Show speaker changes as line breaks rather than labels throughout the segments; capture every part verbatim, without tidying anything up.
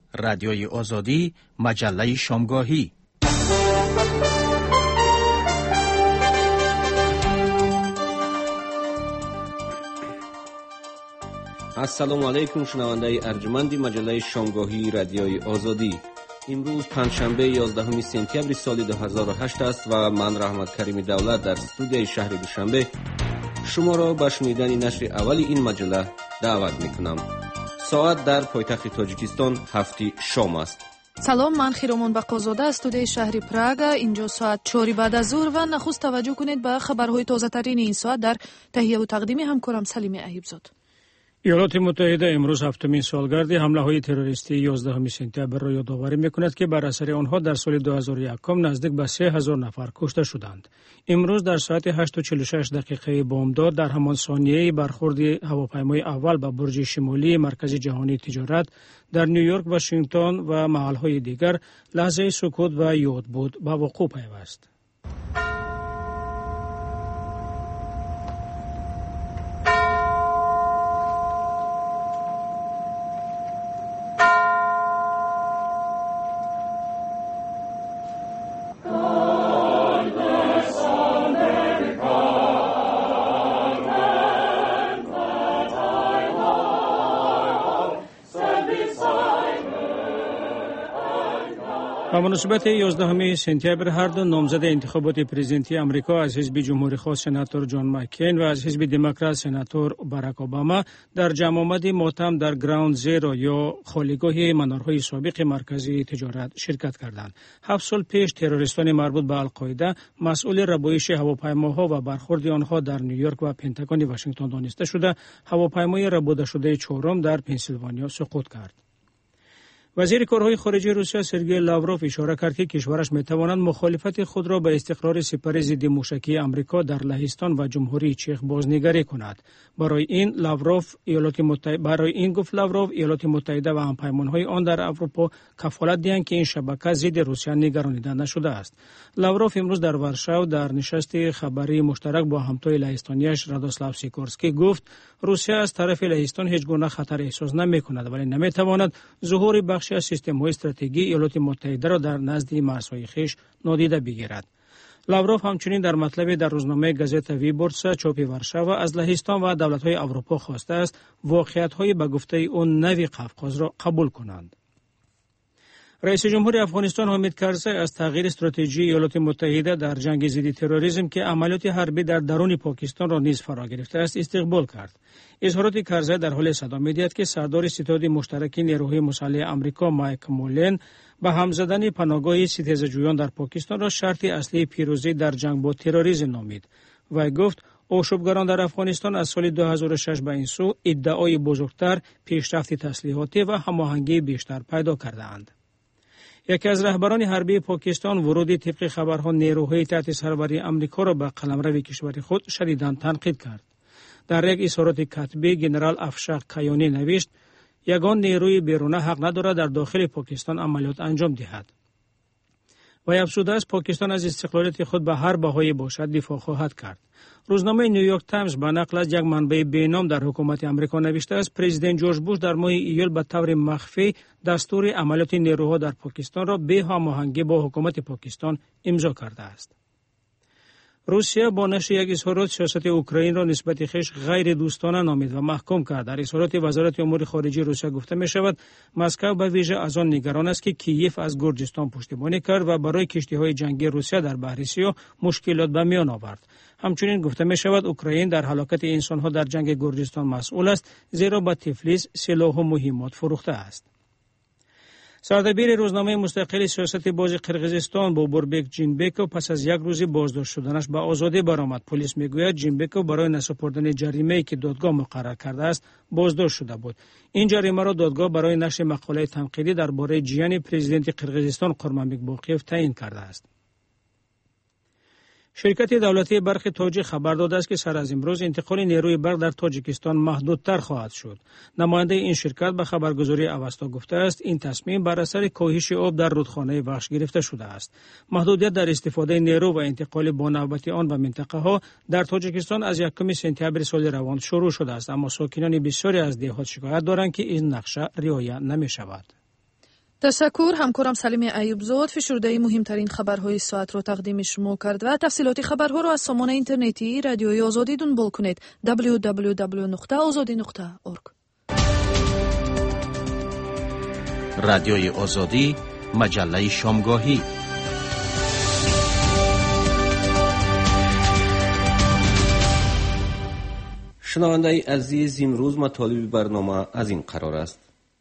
رادیوی آزادی، مجله شامگاهی.
السلام علیکم شنونده ارجمند مجله شامگاهی رادیوی آزادی. امروز پنجشنبه یازدهم سپتامبر سال دو هزار و هشت است و من رحمت کریم دولت در استودیوی شهر دوشنبه شما را به شنیدن نشر اول این مجله دعوت میکنم. ساعت در پایتخت تاجیکستان هفت شام است.
سلام، من خیرومان بقازاده از استودیوی شهر پراگ. اینجا ساعت چهار بعد از ظهر و نخست توجه کنید به خبرهای تازه ترین این ساعت در تهیه و تقدیم همکارم سلیم ایوبزاد.
ایالات متحده امروز هفتمین سالگرد حمله‌های تروریستی یازدهم سپتامبر را یادآوری می‌کند که بر اثر آنها در سال دو هزار و یک نزدیک به سه هزار نفر کشته شدند. امروز در ساعت هشت و چهل و شش دقیقه بامداد در همان ثانیه برخورد هواپیمای اول به برج شمالی مرکز جهانی تجارت در نیویورک، واشنگتن و محل‌های دیگر لحظه سکوت و یاد بود به وقوع پیوست. به مناسبت یازدهم سپتامبر هر دو نامزد انتخابات پرزیدنتی آمریکا از حزب جمهوری خواه سناتور جان مکین و از حزب دموکرات سناتور باراک اوباما در جمع آمد ماتم در گراوند زیرو یا خالیگاه منارهای سابق مرکزی تجارت شرکت کردند. هفت سال پیش تروریستان مربوط به القاعده مسئول ربایش هواپیماها و برخورد آنها در نیویورک و پنتاگون واشنگتن دانسته شده هواپیمای ربوده شده چهارم در پنسیلوانیا سقوط کرد. وزیر کارهای خارجه روسیه سرگئی لاوروف اشاره کرد که کشورش میتواند مخالفت خود را به استقرار سپر ضد موشکی آمریکا در لهستان و جمهوری چک بازنگری کند. برای این لاوروف ایالات متحده برای این گفت لاوروف ایالات متحده و همپیمانهای آن در اروپا کفالت دهند که این شبکه ضد روسیه نگرانیده نشده است. لاوروف امروز در ورشو در نشست خبری مشترک با همتای لهستانیش رادوسلاو سیکورسکی گفت روسیه از طرف لهستان هیچ گونه خطر احساس نمی‌کند ولی نمی‌تواند ظهور بخشی از سیستم‌های استراتژیکی ایالات متحده را در نزد مرزهای خویش نادیده بگیرد. لاوروف همچنین در مطلبی در روزنامه گازتا ویبورتسا چاپ ورشو از لهستان و دولت‌های اروپا خواسته است واقعیت‌های به گفته او نوی قفقاز را قبول کنند. رئیس جمهور افغانستان حامد کرزی از تغییر استراتژی ایالات متحده در جنگ ضد تروریسم که عملیات حربی در درون پاکستان را نیز فرا گرفته است استقبال کرد. اظهارات کرزی در حال صدا می‌دهد که سردار ستاد مشترک نیروهای مسلح آمریکا مایک مولن به هم زدن پناهگاه ستیزجویان در پاکستان را شرط اصلی پیروزی در جنگ با تروریسم نامید. و گفت آشوبگران در افغانستان از سال دو هزار و شش به این سو ادعای بزرگتر، پیشرفت تسلیحاتی و هماهنگی بیشتر پیدا کرده‌اند. یکی از رهبران حربی پاکستان ورود طبق خبرها نیروهای تحت سروری آمریکا را به قلمرو کشور خود شدیداً تنقید کرد. در یک اظهارات کتبی جنرال افشار کیانی نوشت یگان نیروی بیرونه حق ندارد در داخل پاکستان عملیات انجام دهد. و افزوده است پاکستان از استقلالیت خود به هر بهایی باشد دفاع خواهد کرد. روزنامه نیویورک تایمز به نقل از یک منبع بینام در حکومت آمریکا نوشته است پرزیدنت جورج بوش در ماه ایول به طور مخفی دستور عملیات نیروها در پاکستان را به هماهنگی با حکومت پاکستان امضا کرده است. روسیه با نشر یک اظهارات سیاست اوکراین را نسبت خویش غیر دوستانه نامید و محکوم کرد. در اظهارات وزارت امور خارجه روسیه گفته می شود مسکو به ویژه از آن نگران است که کییف از گرجستان پشتیبانی کرد و برای کشتی‌های جنگی روسیه در بحر سیاه مشکلات به میان آورد. همچنین گفته می شود اوکراین در هلاکت انسان‌ها در جنگ گرجستان مسئول است زیرا به تفلیس سلاح و مهمات فروخته است. سردبیر روزنامه مستقل سیاست باز قرقیزستان بوبوربک جینبکو پس از یک روز بازداشت شدنش به آزادی برآمد. پلیس میگوید جینبکو برای نسپردن جریمه‌ای که دادگاه مقرر کرده است بازداشت شده بود. این جریمه را دادگاه برای نشر مقاله تنقیدی درباره جیان پرزیدنت قرقیزستان قرمانبک باقیف تعیین کرده است. شرکت دولتی برق تاجیک خبر داده است که سر از امروز انتقال نیروی برق در تاجیکستان محدودتر خواهد شد. نماینده این شرکت به خبرگزاری اوستا گفته است این تصمیم بر اثر کاهش آب در رودخانه وخش گرفته شده است. محدودیت در استفاده نیرو و انتقال با نوبتی آن به منطقه ها در تاجیکستان از یکم سپتامبر سال روان شروع شده است، اما ساکنان بسیاری از دهات شکایت دارند که این نقشه رعایت نمی شود.
تشکر. همکارم سلیم ایوبزاد فشرده مهمترین خبرهای ساعت را تقدیم شما کرد و تفصیلات خبرها را از سامانه اینترنتی رادیوی آزادی دنبال کنید دبلیو دبلیو دبلیو نقطه آزادی نقطه اورگ.
رادیوی آزادی، مجله شامگاهی.
شنونده عزیز، امروز مطالب برنامه از این قرار است.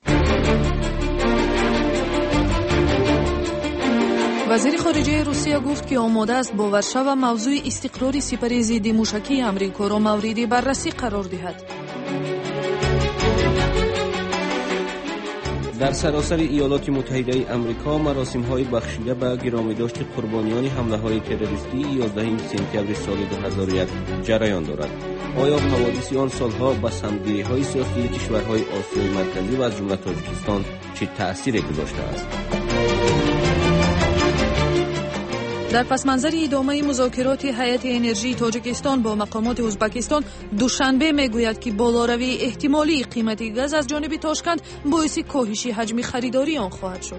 وزیر خارجه روسیه گفت که آماده است با ورشو موضوع استقرار سپر ضد موشکی آمریکا را مورد بررسی قرار دهد.
در سراسر ایالات متحده آمریکا مراسم‌های بخشیده به گرامی‌داشت قربانیان حمله‌های تروریستی یازدهم سپتامبر سال دو هزار و یک جریان دارد. آیا حوادث آن سالها به سمت‌گیری‌های سیاسی کشورهای آسیای مرکزی و از جمله تاجیکستان چه تأثیری گذاشته است؟
در پس منظر ادامه مذاکرات هیئت انرژی تاجیکستان با مقامات ازبکستان، دوشنبه میگوید که بالاروی احتمالی قیمت گاز از جانب تاشکند باعث کاهش حجم خریداری آن خواهد شد.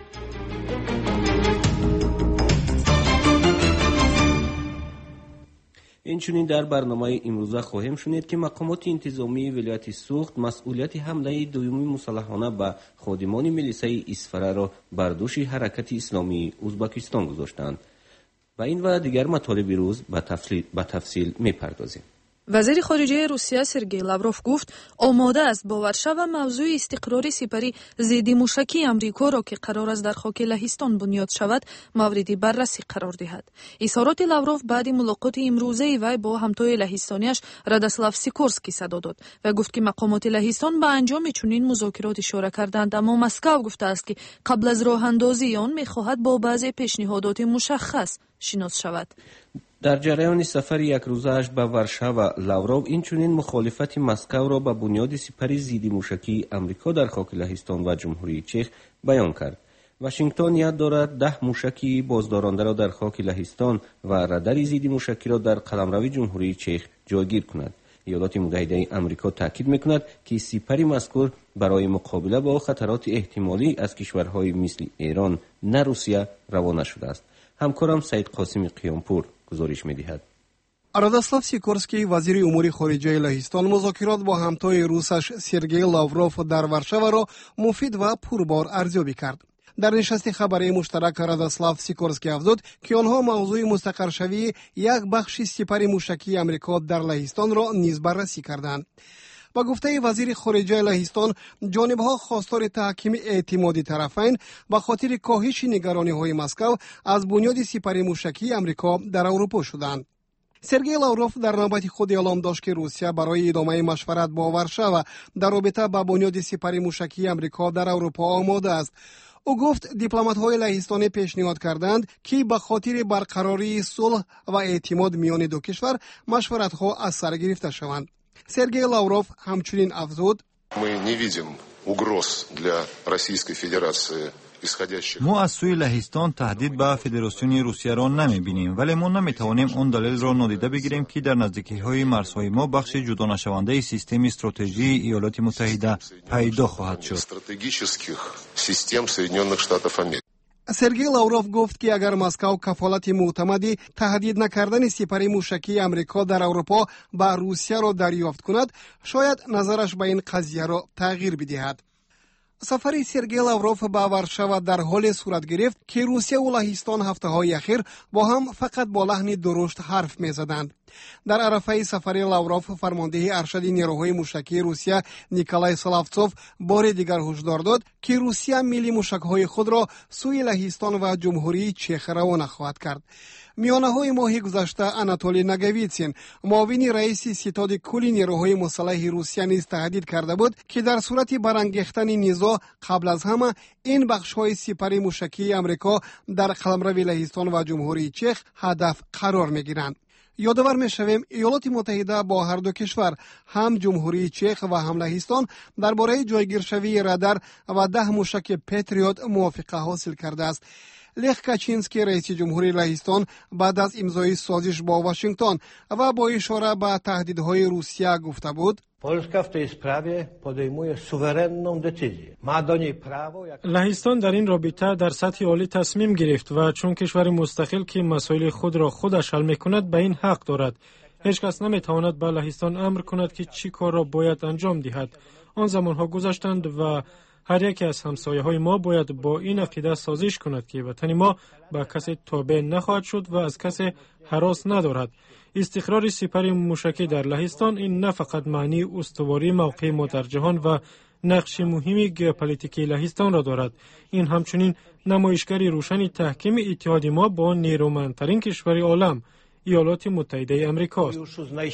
اینچنین در برنامه امروزه خواهیم شنید که مقامات انتظامی ولایت سوخت مسئولیت حمله دومی مسلحانه به خادمان میلیسای اسفره را بر دوش حرکت اسلامی ازبکستان گذاشتند. و این و دیگر مطالب روز به تفصیل, به تفصیل می‌پردازیم.
وزیر خارجه روسیه سرگئی لاوروف گفت آماده است با ورشو و موضوع استقرار سپری ضد موشکی آمریکا را که قرار است در خاک لهستان بنیاد شود مورد بررسی قرار دهد. اظهارات لاوروف بعد ملاقات امروزه وی با همتای لهستانیش راداسلاو سیکورسکی صدا داد و گفت که مقامات لهستان به انجام چنین مذاکرات اشاره کردند، اما مسکو گفته است که قبل از راه اندازی آن می‌خواهد با بعضی پیشنهادات مشخص شناس شود.
در جریان سفر یک روزه‌اش به ورشو لاوروف اینچنین مخالفت مسکو را به بنیاد سپر ضد موشکی آمریکا در خاک لهستان و جمهوری چک بیان کرد. واشنگتن یاد دارد ده موشکی بازدارنده را در خاک لهستان و رادار ضد موشکی را در قلمرو جمهوری چک جایگیر کند. ایالات متحده آمریکا تاکید می‌کند که سپر مذکور برای مقابله با خطرات احتمالی از کشورهای مثل ایران نه روسیه روانه شده است. همکارم سعید قاسمی قیامپور گزارش می‌دهد.
راداسلاو سیکورسکی وزیر امور خارجه لهستان مذاکرات با همتای روسش سرگئی لاوروف در ورشو را مفید و پربار ارزیابی کرد. در نشست خبری مشترک راداسلاو سیکورسکی افزود که آنها موضوع مستقرشوی یک بخش سپر موشکی آمریکا در لهستان را نیز بررسی کردند. با گفته وزیر خارجه لهستان، جانبها خواستار تحکیم اعتماد طرفین به خاطر کاهش نگرانی‌های مسکو از بنیاد سپر موشکی آمریکا در اروپا شدند. سرگئی لاوروف در نوبت خود اعلام داشت که روسیه برای ادامه مشورت با ورشو در رابطه با بنیاد سپر موشکی آمریکا در اروپا آماده است. او گفت دیپلمات‌های لهستانی پیشنهاد کردند که به خاطر برقراری صلح و اعتماد میان دو کشور مشورت‌ها از سر گرفته شوند. سرگئی لاوروف همچنین افزود:
ما از سوی لهستان تهدید به فدراسیون روسیه را نمی‌بینیم، ولی ما نمی‌توانیم آن دلیل را نادیده بگیریم که در نزدیکی‌های مرزهای ما بخش جدا نشونده سیستم استراتژی ایالات متحده پیدا خواهد شد.
سرگئی لاوروف گفت که اگر مسکو کفالت معتمدی تهدید نکردن سپر موشکی آمریکا در اروپا به روسیه را دریافت کند، شاید نظرش به این قضیه را تغییر بدهد. سفر سرگئی لاوروف به ورشو در حال صورت گرفت که روسیه و لهستان هفته‌های اخیر با هم فقط با لحن درشت حرف می‌زدند. در عرفه سفر لاوروف فرمانده ارشد نیروهای موشکی روسیه نیکولای سلاوتسوف بار دیگر هشدار داد که روسیه میل موشک‌های خود را سوی لهستان و جمهوری چک روانه خواهد کرد. میانه های ماه گذشته اناتولی نگویتسین معاون رئیس ستاد کل نیروهای مسلح روسیه نیز تهدید کرده بود که در صورت برانگیختن نزاع قبل از همه این بخش‌های سپر موشکی آمریکا در قلمرو لهستان و جمهوری چک هدف قرار می‌گیرند. یادآور می‌شویم ایالات متحده با هر دو کشور، هم جمهوری چک و هم لهستان، درباره جایگیرشوی رادار و ده موشک پتریوت موافقه حاصل کرده است. لخ کاچینسکی رئیس جمهوری لهستان بعد از امضای سازش با واشنگتن و با اشاره به تهدیدهای روسیه گفته بود:
Polska w tej sprawie podejmuje suwerenną decyzję. Ma do niej prawo jak...
لهستان در این رابطه در سطح عالی تصمیم گرفت و چون کشور مستقل که مسائل خود را خودش حل می‌کند به این حق دارد. هیچ کس نمی‌تواند به لهستان امر کند که چی کار را باید انجام دهد. آن زمانها گذشتند و هر یک از همسایه‌های ما باید با این عقیده سازش کند که وطن ما به کسی تابع نخواهد شد و از کسی هراس ندارد. استقرار سپر موشکی در لهستان این نه فقط معنی استواری موقع ما در جهان و نقش مهمی ژئوپلیتیکی لهستان را دارد، این همچنین نمایشگر روشن تحکیم اتحاد ما با نیرومندترین کشور عالم ایالات متحده آمریکا است.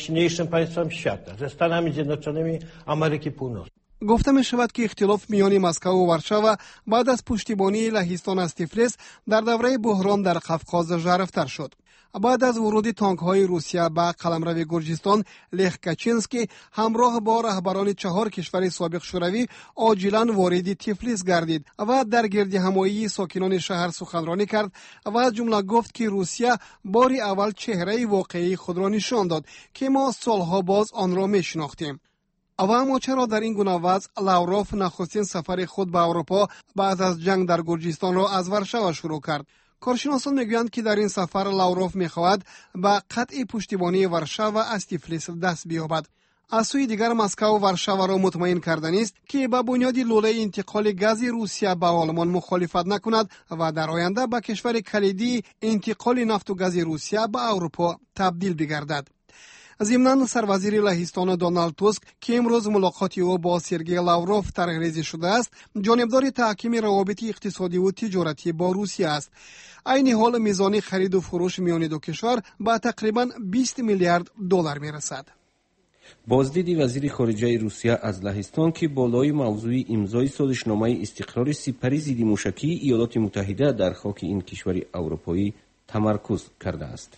گفته می شود که اختلاف میان مسکو و ورشاو بعد از پشتیبانی لهستان از تفلیس در دوره بحران در قفقاز ژرفتر شد. بعد از ورود تانک های روسیه به قلمرو گرجستان، لخ کاچینسکی همراه با رهبران چهار کشور سابق شوروی عاجلا وارد تفلیس گردید و در گرد همایی ساکنان شهر سخنرانی کرد و از جمله گفت که روسیه باری اول چهره واقعی خود را نشان داد که ما سالها باز آن را می شناختیم. و اما چرا در این گونه وضع لاوروف نخستین سفر خود به اروپا بعد از جنگ در گرجستان را از ورشاو شروع کرد؟ کارشناسان میگویند که در این سفر لاوروف میخواهد به قطع پشتیبانی ورشاو از تفلیس دست بیابد. از سوی دیگر مسکو ورشاو را مطمئن کردن است که به بنیاد لوله انتقال گاز روسیه به آلمان مخالفت نکند و در آینده به کشور کلیدی انتقال نفت و گاز روسیه به اروپا تبدیل بگردد. ضمناً سروزیر لهستان دونالد توسک که امروز ملاقات او با سرگئی لاوروف طرح‌ریزی شده است، جانبدار تحکیم روابط اقتصادی و تجارتی با روسیه است. عین حال میزان خرید و فروش میان دو کشور به تقریباً بیست میلیارد دلار میرسد.
بازدید وزیر خارجه روسیه از لهستان که بالای موضوع امضای سازشنامه استقرار سپری ضد موشکی ایالات متحده در خاک این کشور اروپایی تمرکز کرده است.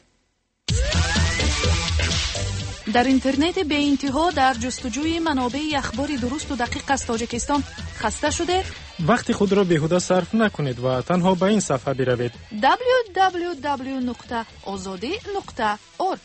در اینترنت به انتها در جستجوی منابع اخبار درست و دقیق از تاجیکستان خسته شده؟
وقت خود را بیهوده صرف نکنید و تنها به این صفحه بروید
دبلیو دبلیو دبلیو نقطه آزادی نقطه اورگ.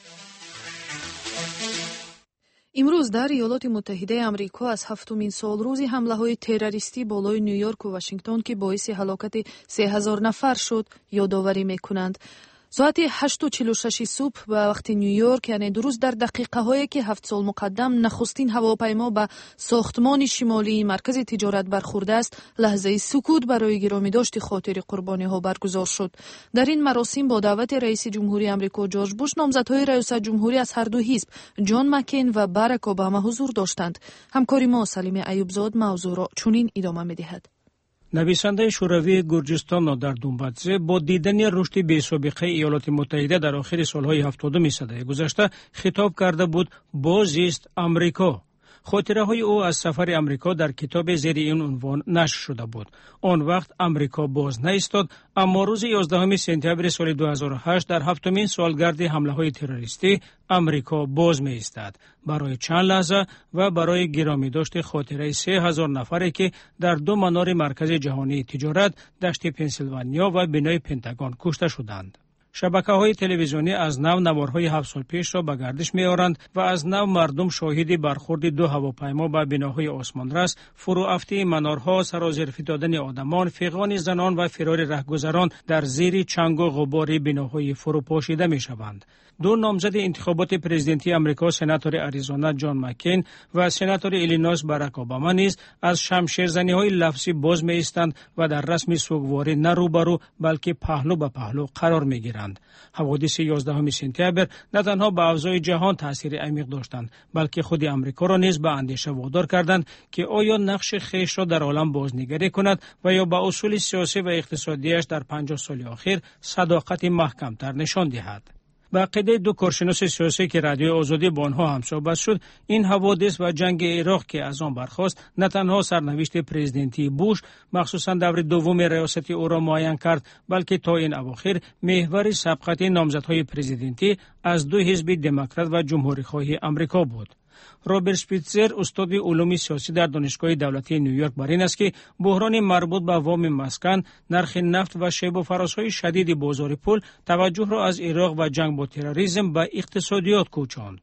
امروز در ایالات متحده آمریکا از هفتمین سال روزی حمله‌های تروریستی بالای نیویورک و واشنگتن که باعث هلاکت سه هزار نفر شد یادآوری می‌کنند. ساعت هشت و چهل و شش صبح به وقت نیویورک، یعنی درست در دقیقه هایی که هفت سال مقدم نخستین هواپیما به ساختمان شمالی مرکز تجارت برخورده است، لحظه سکوت برای گرامی داشت خاطر قربانی ها برگزار شد. در این مراسم با دعوت رئیس جمهوری آمریکا جورج بوش، نامزدهای ریاست جمهوری از هر دو حزب جان مکین و باراک اوباما حضور داشتند. همکاری ما سلیم ایوبزاد موضوع را چنین ادامه می‌دهد.
نویسنده شوروی گرجستان نادر دونبادزه با دیدن رشد بی‌سابقه ایالات متحده در آخر سالهای هفتادم سده گذشته خطاب کرده بود: بازیست آمریکا. خاطره های او از سفر امریکا در کتاب زیر این عنوان نشر شده بود. آن وقت امریکا باز نایستاد، اما روز یازدهم سپتامبر سال دو هزار و هشت در هفتمین سالگرد حمله های تروریستی امریکا باز می ایستاد برای چند لحظه و برای گرامی داشت خاطره سه هزار نفری که در دو منار مرکز جهانی تجارت دشت پنسیلوانیا و بنای پنتاگون کشته شدند. شبکه‌های تلویزیونی از نو نوارهای هفت سال پیش را به گردش می‌آورند و از نو مردم شاهد برخورد دو هواپیما به بناهای آسمانرس، فروافتی منارها، سرازیر دادن آدمان، فیقان زنان و فرار رهگذران در زیر چنگ و غبار بناهای فروپاشیده می‌شوند. دو نامزد انتخابات پرزیدنتی آمریکا، سناتور آریزونا جان مکین و سناتور ایلینویس باراک اوباما نیز از شمشیرزنی‌های لفظی باز می‌ایستند و در رسم سوگواری نه روبرو بلکه پهلو به پهلو قرار می‌گیرند. حوادث یازدهم سپتامبر نه تنها به اوضاع جهان تاثیر عمیق داشتند، بلکه خود آمریکا را نیز به اندیشه وادار کردند که آیا نقش خویش را در عالم بازنگری کند و یا به اصول سیاسی و اقتصادیش در پنجاه سال اخیر صداقت محکم‌تر نشان دهد. به عقیده دو کارشناس سیاسی که رادیو آزادی با آنها هم صحبت شد، این حوادث و جنگ عراق که از آن برخاست نه تنها سرنوشت پرزیدنتی بوش مخصوصا دور دوم ریاستی او را معین کرد، بلکه تا این اواخر محور سبقت نامزدهای پرزیدنتی از دو حزب دموکرات و جمهوری‌خواه آمریکا بود. رابرت شپیتزر، استاد علوم سیاسی در دانشگاه دولتی نیویورک، بر این است که بحران مربوط به وام مسکن، نرخ نفت و شیب و فرازهای شدید بازار پول توجه را از عراق و جنگ با تروریسم به اقتصادیات کوچاند.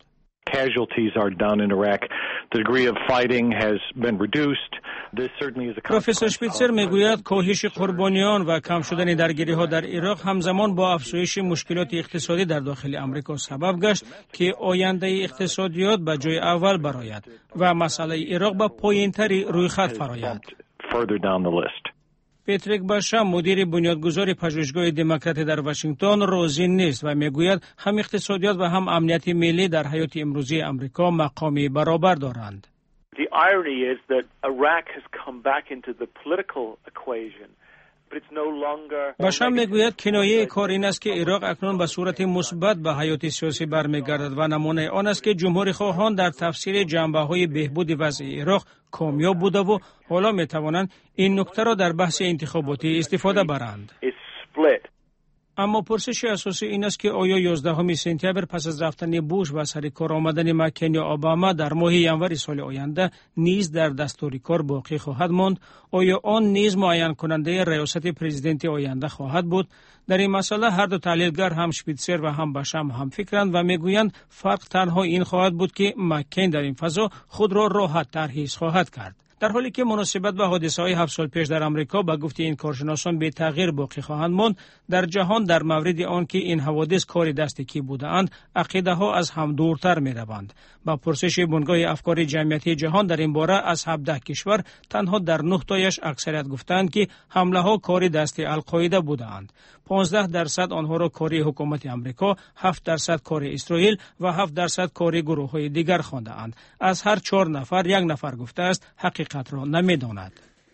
casualties are done in Iraq. The degree of fighting has been reduced.
پروفسور شپیتسر میگوید کاهش قربانیان و کم شدن درگیری‌ها در عراق همزمان با افزایش مشکلات اقتصادی در داخل آمریکا سبب گشت که آینده اقتصادیات به جای اول برآید و مسئله عراق به پایین‌تری روی خط فراید. پتریک باشا مدیر بنیادگذار پژوهشگاه دموکرات در واشنگتن راضی نیست و میگوید هم اقتصادیات و هم امنیت ملی در حیات امروزی آمریکا مقامی برابر دارند.
The irony is that Iraq has come back into the political equation.
باشا میگوید کنایه کار این است که عراق اکنون به صورت مثبت به حیات سیاسی برمیگردد و نمونه آن است که جمهوری خواهان در تفسیر جنبه‌های بهبود وضع عراق کامیاب بوده و حالا میتوانند این نکته را در بحث انتخاباتی استفاده برند. اما پرسش اساسی این است که آیا یازدهم سپتامبر پس از رفتن بوش و سر کار آمدن مکن یا اوباما در ماه ژانویه سال آینده نیز در دستور کار باقی خواهد ماند؟ آیا آن نیز معین کننده ریاست پرزیدنت آینده خواهد بود؟ در این مسئله هر دو تحلیلگر هم شپیتسر و هم باشم هم فکرند و میگویند فرق تنها این خواهد بود که مکن در این فضا خود را راحت تر حس خواهد کرد. در حالی که مناسبت به حادثه‌های هفت سال پیش در آمریکا به گفته این کارشناسان به تغییر باقی خواهند ماند، در جهان در مورد آن که این حوادث کار دست کی بودند عقیده ها از هم دورتر می روند. با پرسش بنگاه افکار جمعیتی جهان در این باره از هفده کشور تنها در نه تایش اکثریت گفتند که حمله ها کار دست القاعده بودند. پانزده درصد آنها را کاری حکومت آمریکا، هفت درصد کار اسرائیل و هفت درصد کار گروه های دیگر خواندند. از هر چهار نفر یک نفر گفته است حقیقت را نمی‌داند.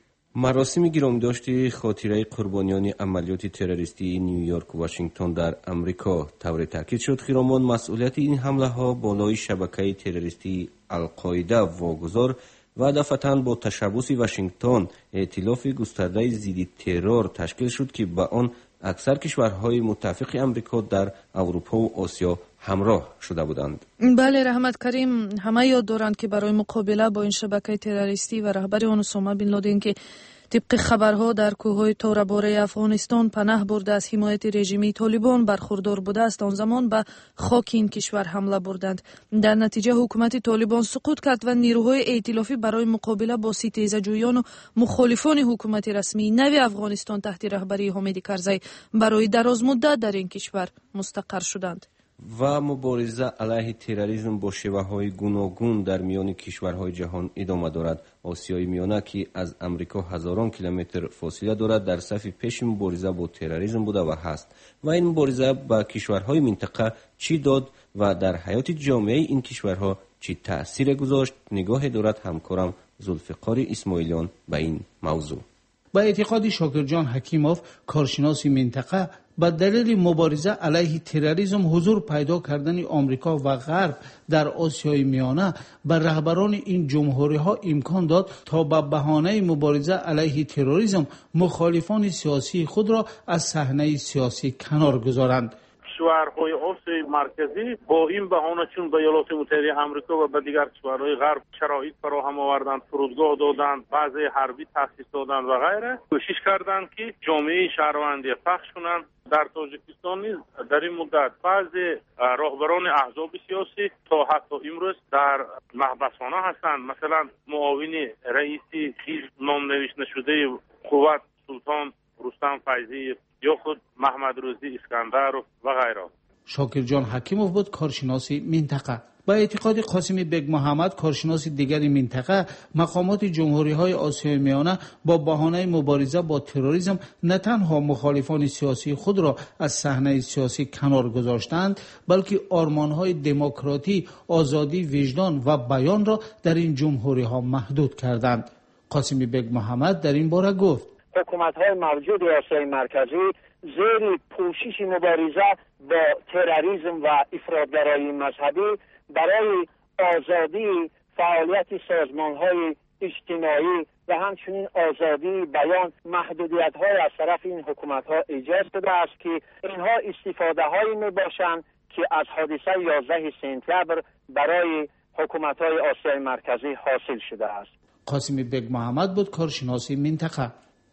مراسم گرامی‌داشت خاطره قربانیان عملیات تروریستی نیویورک و واشنگتن در آمریکا طور تاکید شد خیرامان مسئولیت این حمله ها بالای شبکه تروریستی القاعده واگذار و دفعتاً با تشبث واشنگتن ائتلاف گسترده ضد ترور تشکیل شد که با آن اکثر کشورهای متفق آمریکا در اروپا و آسیا همراه شده بودند.
بله رحمت کریم، همه یاد دارند که برای مقابله با این شبکه تروریستی و رهبر آن اسامه بن لادن که طبق خبرها در کوههای توراباره افغانستان پناه برده از حمایت رژیمی طالبان برخوردار بوده است، آن زمان به خاک این کشور حمله بردند. در نتیجه حکومت طالبان سقوط کرد و نیروهای ائتلافی برای مقابله با ستیزجویان و مخالفان حکومت رسمی نو افغانستان تحت رهبری حامد کرزی برای دراز مدت در این کشور مستقر شدند.
و مبارزه علیه تروریسم با شیوه‌های گوناگون در میان کشورهای جهان ادامه دارد. آسیای میانه که از آمریکا هزاران کیلومتر فاصله دارد در صف پیش مبارزه با تروریسم بوده و هست و این مبارزه با کشورهای منطقه چی داد و در حیات جامعه این کشورها چی تأثیر گذاشت؟ نگاه دارد همکارم ذوالفقار اسماعیلیان به این موضوع.
با اعتقاد شاکرجان حکیموف کارشناس منطقه، با دلیل مبارزه علیه تروریسم حضور پیدا کردن آمریکا و غرب در آسیای میانه به رهبران این جمهوری ها امکان داد تا به بهانه مبارزه علیه تروریسم مخالفان سیاسی خود را از صحنه سیاسی کنار گذارند.
کشورهای آسیای مرکزی با این بهانه چون به ایالات متحده آمریکا و به دیگر کشورهای غرب شرایط فراهم آوردند، فرودگاه دادند، بازه حربی تأسیس دادند و غیره، کوشش کردند که جامعه شهروندی پخش کنند. در تاجیکستان نیز در این مدت بعضی راهبران احزاب سیاسی تا حتی امروز در محبسخانه هستند. مثلا معاون رئیس حزب نام نوشته شده قوت سلطان رستم فیضی یا خود محمد روزی اسکندر و غیره.
شاکرجان حکیموف بود کارشناس منطقه. با اعتقاد قاسم بیگ محمد کارشناس دیگر منطقه، مقامات جمهوری های آسیای میانه با بهانه مبارزه با تروریسم نه تنها مخالفان سیاسی خود را از صحنه سیاسی کنار گذاشتند، بلکه آرمان های دموکراسی، آزادی وجدان و بیان را در این جمهوری ها محدود کردند. قاسم بیگ محمد در این باره گفت:
حکومت‌های موجود آسیای مرکزی زیر پوشش مبارزه با تروریسم و افراطگرایی مذهبی برای آزادی فعالیت سازمان‌های اجتماعی و همچنین آزادی بیان محدودیت‌های از طرف این حکومت‌ها ایجاد شده است که اینها استفاده‌هایی می‌باشند که از حادثه یازده سپتامبر برای حکومت‌های آسیای مرکزی حاصل شده است.
قاسم بیگ محمد بود کارشناس منطقه.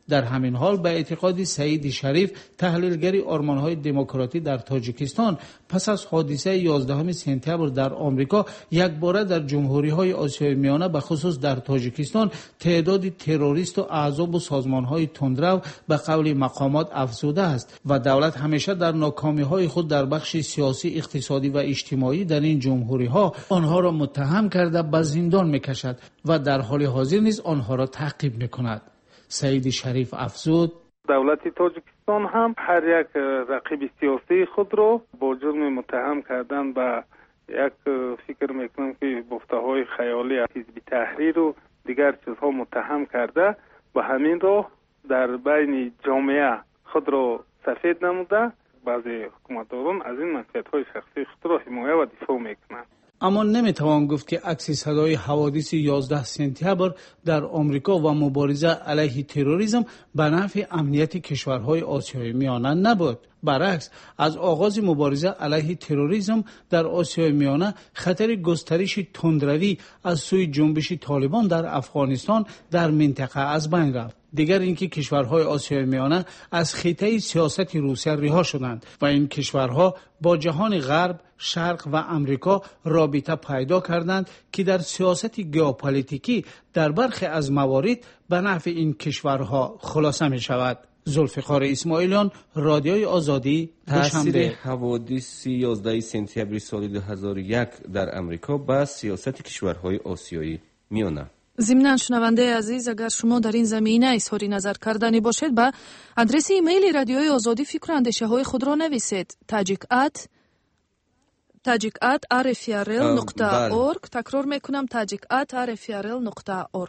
در همین حال به اعتقاد سعید شریف تحلیلگری آرمان‌های دموکراتی در تاجیکستان پس از حادثه یازدهم سپتامبر در آمریکا یکباره در جمهوری‌های آسیای میانه به خصوص در تاجیکستان تعداد تروریست و اعضاب و سازمان‌های تندرو به قول مقامات افزوده است و دولت همیشه در ناکامی‌های خود در بخش سیاسی، اقتصادی و اجتماعی در این جمهوری‌ها آنها را متهم کرده به زندان می‌کشد و در حال حاضر نیز آنها را تعقیب می‌کند. سعید شریف افزود:
دولت تاجیکستان هم هر یک رقیب سیاسی خود را با جرم متهم کردن به یک فکر میکنم که گفته‌های خیالی از حزب تحریر و دیگر چیزها متهم کرده و همین را در بین جامعه خود را سفید نموده بعضی حکومتداران از این منفعت‌های شخصی خود را حمایت و دفاع میکنند.
اما نمیتوان گفت که عکس صدای حوادث یازده سپتامبر در آمریکا و مبارزه علیه تروریسم به نفع امنیت کشورهای آسیای میانه نبود. برعکس، از آغاز مبارزه علیه تروریسم در آسیای میانه خطر گسترش تندروی از سوی جنبش طالبان در افغانستان در منطقه از بین رفت. دیگر اینکه کشورهای آسیای میانه از خطه سیاست روسیه رها شدند و این کشورها با جهان غرب، شرق و امریکا رابطه پیدا کردند که در سیاست ژئوپلیتیکی در برخی از موارد به نفع این کشورها خلاصه می شود. ذوالفقار اسماعیلیان، رادیوی آزادی،
تاثیر حوادث یازده سپتامبر سال دو هزار و یک در امریکا به سیاست کشورهای آسیایی میانه.
ضمناً شنونده عزیز، اگر شما در این زمینه اظهار نظر کردنی باشد به آدرس ایمیل رادیوی آزادی فکر و اندیشه های خود را نویسید. تاجیک ات تاجیک ات آر اف ار ال نقطه اورگ. تکرار میکنم، تاجیک ات آر اف ار ال نقطه اورگ.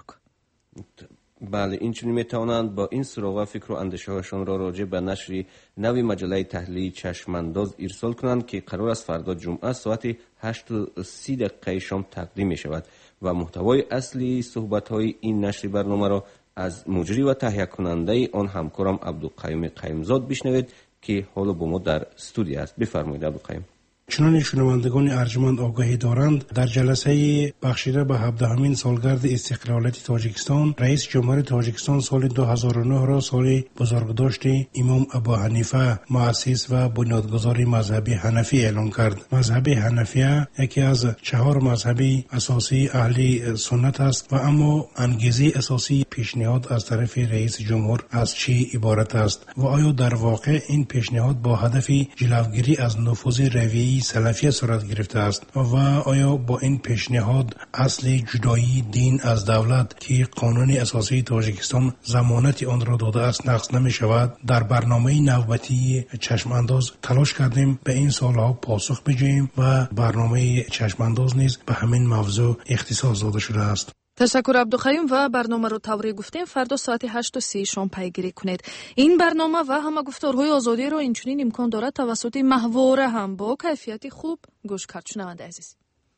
بله، اینچنین میتوانند با این سراغ فکر و اندیشه هاشون را راجع به نشر نوی مجله تحلیلی چشمانداز ارسال کنند که قرار است فردا جمعه ساعت هشت و سی دقیقه شام تقدیم می شود و محتوای اصلی صحبت های این نشر برنامه را از مجری و تهیه کننده آن همکارم عبدالقیوم قیمزاد بشنوید که حالا با ما در استودیو است. بفرمایید عبدالقیوم.
چنان شنوندگان ارجمند آگاهی دارند، در جلسه بخشیده به هفدهمین سالگرد استقلالیت تاجیکستان، رئیس جمهور تاجیکستان سال دو هزار و نه را سال بزرگداشت امام ابو حنیفه، مؤسس و بنیادگذار مذهب حنفی اعلان کرد. مذهب حنفیه یکی از چهار مذهب اساسی اهل سنت است و اما انگیزه اساسی پیشنهاد از طرف رئیس جمهور از چی عبارت است و آیا در واقع این پیشنهاد با هدف جلوگیری از نفوذ روی سلفیه صورت گرفته است و آیا با این پیشنهاد اصل جدایی دین از دولت که قانون اساسی تاجیکستان ضمانت آن را داده است نقض نمی شود؟ در برنامه نوبتی چشم انداز تلاش کردیم به این سالها پاسخ بدهیم و برنامه چشم انداز نیز به همین موضوع اختصاص داده شده است.
تشکر عبدالقیوم و برنامه رو طوری گفتیم فردا ساعت هشت و سی شام پیگیری کنید. این برنامه و همه گفتارهای آزادی رو اینچنین امکان دارد توسط محوره هم با کیفیت خوب گوش کرد. شنونده عزیز،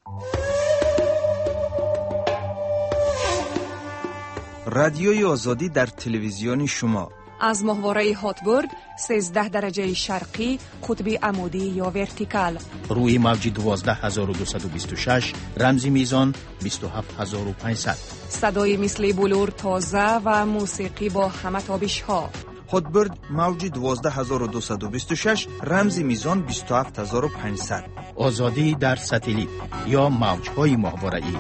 رادیوی آزادی در تلویزیون شما
از ماهواره هاتبرد سیزده درجه شرقی قطب عمودی یا ورتیکال
روی موج دوازده هزار و دویست و بیست و شش رمزی میزان بیست و هفت هزار و پانصد.
صدای مثل بلور تازه و موسیقی با همه تابش ها.
هاتبرد موج دوازده هزار و دویست و بیست و شش رمزی میزان بیست و هفت هزار و پانصد.
آزادی در ساتلیت یا موج‌های ماهواره‌ای.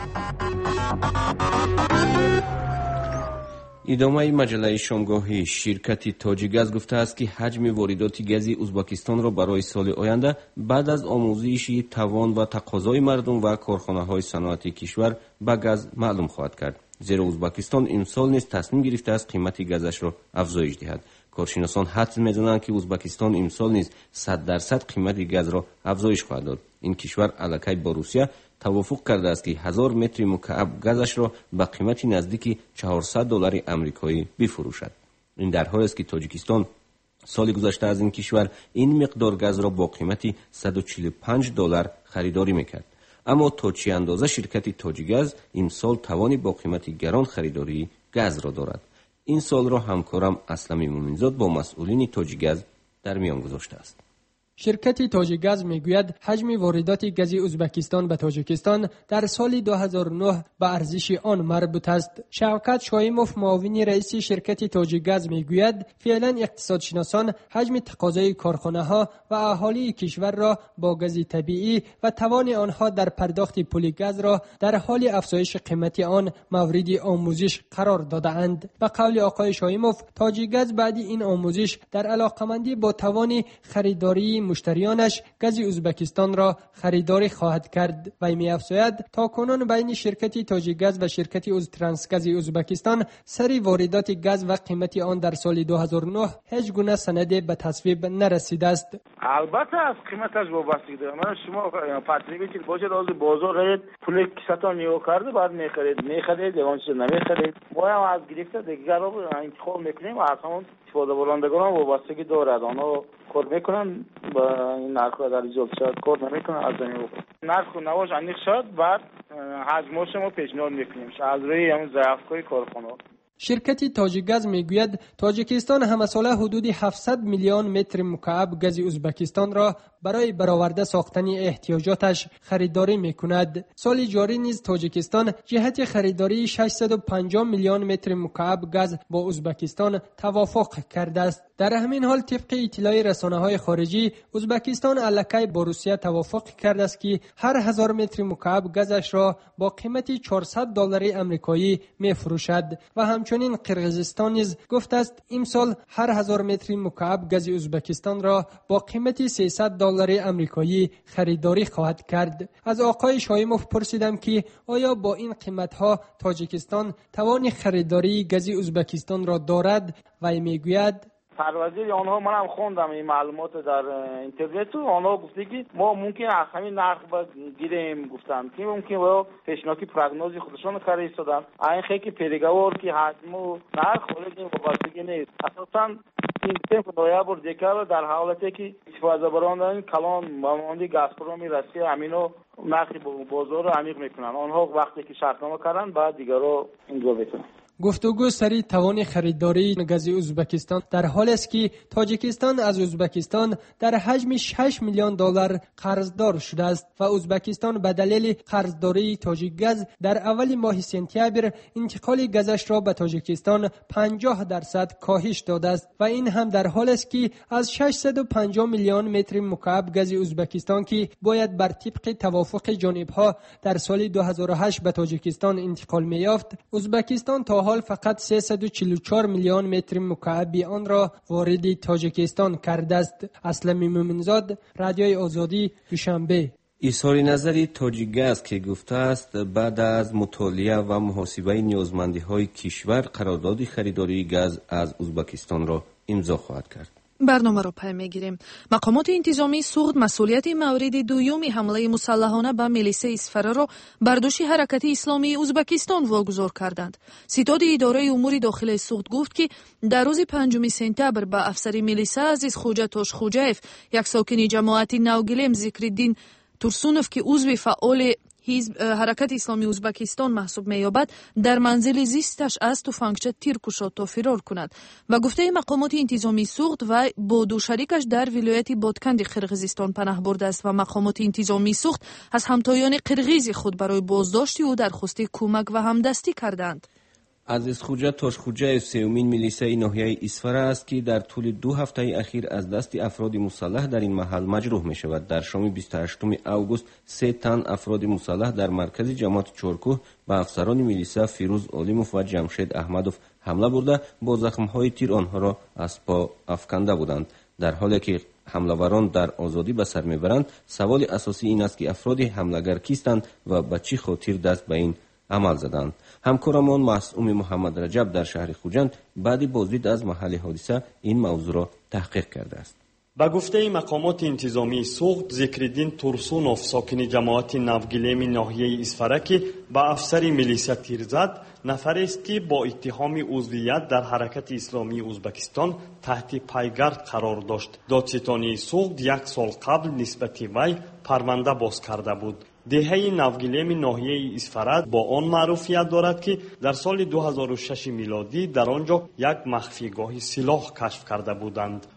ادامه مجله شامگاهی. شرکت تاجیگاز گفته است که حجم واردات گاز ازبکستان را برای سال آینده بعد از آموزش توان و تقاضای مردم و کارخانه‌های صنعتی کشور به گاز معلوم خواهد کرد. زیرا ازبکستان امسال نیز تصمیم گرفته است قیمت گازش را افزایش دهد. کارشناسان حدس می‌زنند که ازبکستان امسال نیز صد درصد قیمت گاز را افزایش خواهد داد. این کشور علاقه با روسیه توافق کرده است که هزار متر مکعب گازش را به قیمت نزدیک چهارصد دلار آمریکایی بفروشد. این در حالی است که تاجیکستان سال گذشته از این کشور این مقدار گاز را با قیمت صد و چهل و پنج دلار خریداری میکرد. اما تا چه اندازه شرکت تاجیگاز این سال توانی با قیمت گران خریداری گاز را دارد؟ این سال را همکارم اسلمی مومنزاد با مسئولین تاجیگاز در میان گذاشته است.
شرکت تاجیکگاز میگوید حجم واردات گاز ازبکستان به تاجیکستان در سال دو هزار و نه به ارزش آن مربوط است. شوکت شایموف معاون رئیس شرکت تاجیکگاز میگوید فعلا اقتصادشناسان حجم تقاضای کارخانه‌ها و اهالی کشور را با گاز طبیعی و توان آنها در پرداخت پول گاز را در حال افزایش قیمت آن مورد آموزش قرار داده‌اند. به قول آقای شایموف تاجیکگاز بعد این آموزش در علاقمندی با توان خریداری مشتریانش گاز ازبکستان را خریداری خواهد کرد. و می‌افزاید تاکنون بین شرکت تاجیکگاز و شرکت اوزترانسگاز ازبکستان سری واردات گاز و قیمت آن در سال دو هزار و نه هیچ گونه سند به تصویب نرسیده است.
البته از قیمتش وابستگی داره. من شما پاتری بگید باشه راز بازار پول کیسه‌تان نیو کرده بعد می‌خرید می‌خرید دیگه چیز نمی‌خرید. ما هم از گرفته دیگر رو انتخاب می‌کنیم و از همون استفاده برندگان وابستگی دارد. آنها کار میکنن با این نرخ در ایجاد شد کار نمیکنن از زمین نرخ نواش انیق شد بعد حجمش ما پیشنهاد میکنیم از روی همون ضعف‌های کارخانه.
شرکت تاجیکگاز میگوید تاجیکستان همساله حدود هفتصد میلیون متر مکعب گاز ازبکستان را برای برآورده ساختن احتیاجاتش خریداری میکند. سال جاری نیز تاجیکستان جهت خریداری ششصد و پنجاه میلیون متر مکعب گاز با ازبکستان توافق کرده است. در همین حال طبق اطلاع رسانه‌های خارجی ازبکستان الکی با روسیه توافق کرده است که هر هزار متر مکعب گازش را با قیمت چهارصد دلار آمریکایی میفروشد و همچنین قرقیزستان نیز گفته است امسال هر هزار متر مکعب گاز ازبکستان را با قیمت سیصد دلار آمریکایی خریداری خواهد کرد. از آقای شایموف پرسیدم که آیا با این قیمت‌ها تاجیکستان توان خریداری گاز ازبکستان را دارد و میگوید
پروازی آنها منم خوندم این معلومات در اینترنت و آنها گفته که ما ممکن از همین نرخ بگیریم. گفتن که ممکن با پیشنهادی پروگنوزی خودشون خرید دادن این خیلی پیشگوار که حجم و نرخ خودش وابستگی نیست. اساساً این طرف نویابر دکتر در حالتی که استفاده برندگان کلان مانندی گازپروم روسیه همینو نرخ بازار رو عمیق میکنن. آنها وقتی که شرطنامه کردن بعد دیگه رو اینجا بکنن.
گفتگو سری توان خریداری گاز ازبکستان در حال است که تاجیکستان از ازبکستان در حجم شش میلیون دلار قرضدار شده است و ازبکستان به دلیل قرضداری تاجیکگاز در اول ماه سپتامبر انتقال گازش را به تاجیکستان پنجاه درصد کاهش داده است و این هم در حال است که از ششصد و پنجاه میلیون متر مکعب گاز ازبکستان که باید بر طبق توافق جانبها در سال دو هزار و هشت به تاجیکستان انتقال می‌یافت، ازبکستان تا حال فقط سیصد و چهل و چهار میلیون متر مکعب آن را وارد تاجیکستان کرده است. اسلم مومنزاد، رادیوی آزادی، دوشنبه.
اظهار نظری تاجیکگاز که گفته است بعد از مطالعه و محاسبه نیازمندی‌های کشور قرارداد خریداری گاز از ازبکستان را امضا خواهد کرد.
برنامه را پی میگیریم. مقامات انتظامی سوخت مسئولیت مورد دوم حمله مسلحانه به میلیسه اسفره را بر دوش حرکت اسلامی ازبکستان واگذار کردند. ستاد اداره امور داخلی سوخت گفت که در روز پنجم سپتامبر به افسر میلیسه عزیز خوجه تاش خوجه‌اف، یک ساکن جماعت نوگلم ذکرالدین ترسونوف که عضو فعال حزب حرکت اسلامی ازبکستان محسوب می‌یابد در منزل زیستش از تفنگچه تیر کشاد تا فرار کند و گفته مقامات انتظامی سوخت و با دو شریکش در ولایت بادکند قرقیزستان پناه برده است و مقامات انتظامی سوخت از همتایان قرقیز خود برای بازداشت او درخواست کمک و همدستی کردند.
عزیز خوجه تاش خوجه سومین میلیسه ناحیه اسفره است که در طول دو هفته اخیر از دست افراد مسلح در این محل مجروح می شود. در شام بیست و هشتم اوگوست سه تن افراد مسلح در مرکز جماعت چورکوه به افسران میلیسه فیروز علیموف و جمشید احمدوف حمله برده با زخم‌های تیر آنها را از پا افکنده بودند. در حالی که حمله‌وران در آزادی به سر میبرند، سوال اساسی این است که افراد حمله‌گر کیستند و به چه خاطر دست به این عمل زدند. همکارمان معصوم محمد رجب در شهر خوجند بعد بازدید از محل حادثه این موضوع را تحقیق کرده است.
به گفته مقامات انتظامی سوخت، ذکرالدین ترسونوف ساکن جماعت نوگلم ناحیه اسفره که به افسر میلیسه تیر زد، نفر است که با اتهام عضویت در حرکت اسلامی ازبکستان تحت پیگرد قرار داشت. دادستانی سوخت یک سال قبل نسبت وی پرونده باز کرده بود. دهه نوگلم ناحیه اسفره با آن معروفیت دارد که در سال دو هزار و شش میلادی در آنجا یک مخفیگاه سلاح کشف کرده بودند.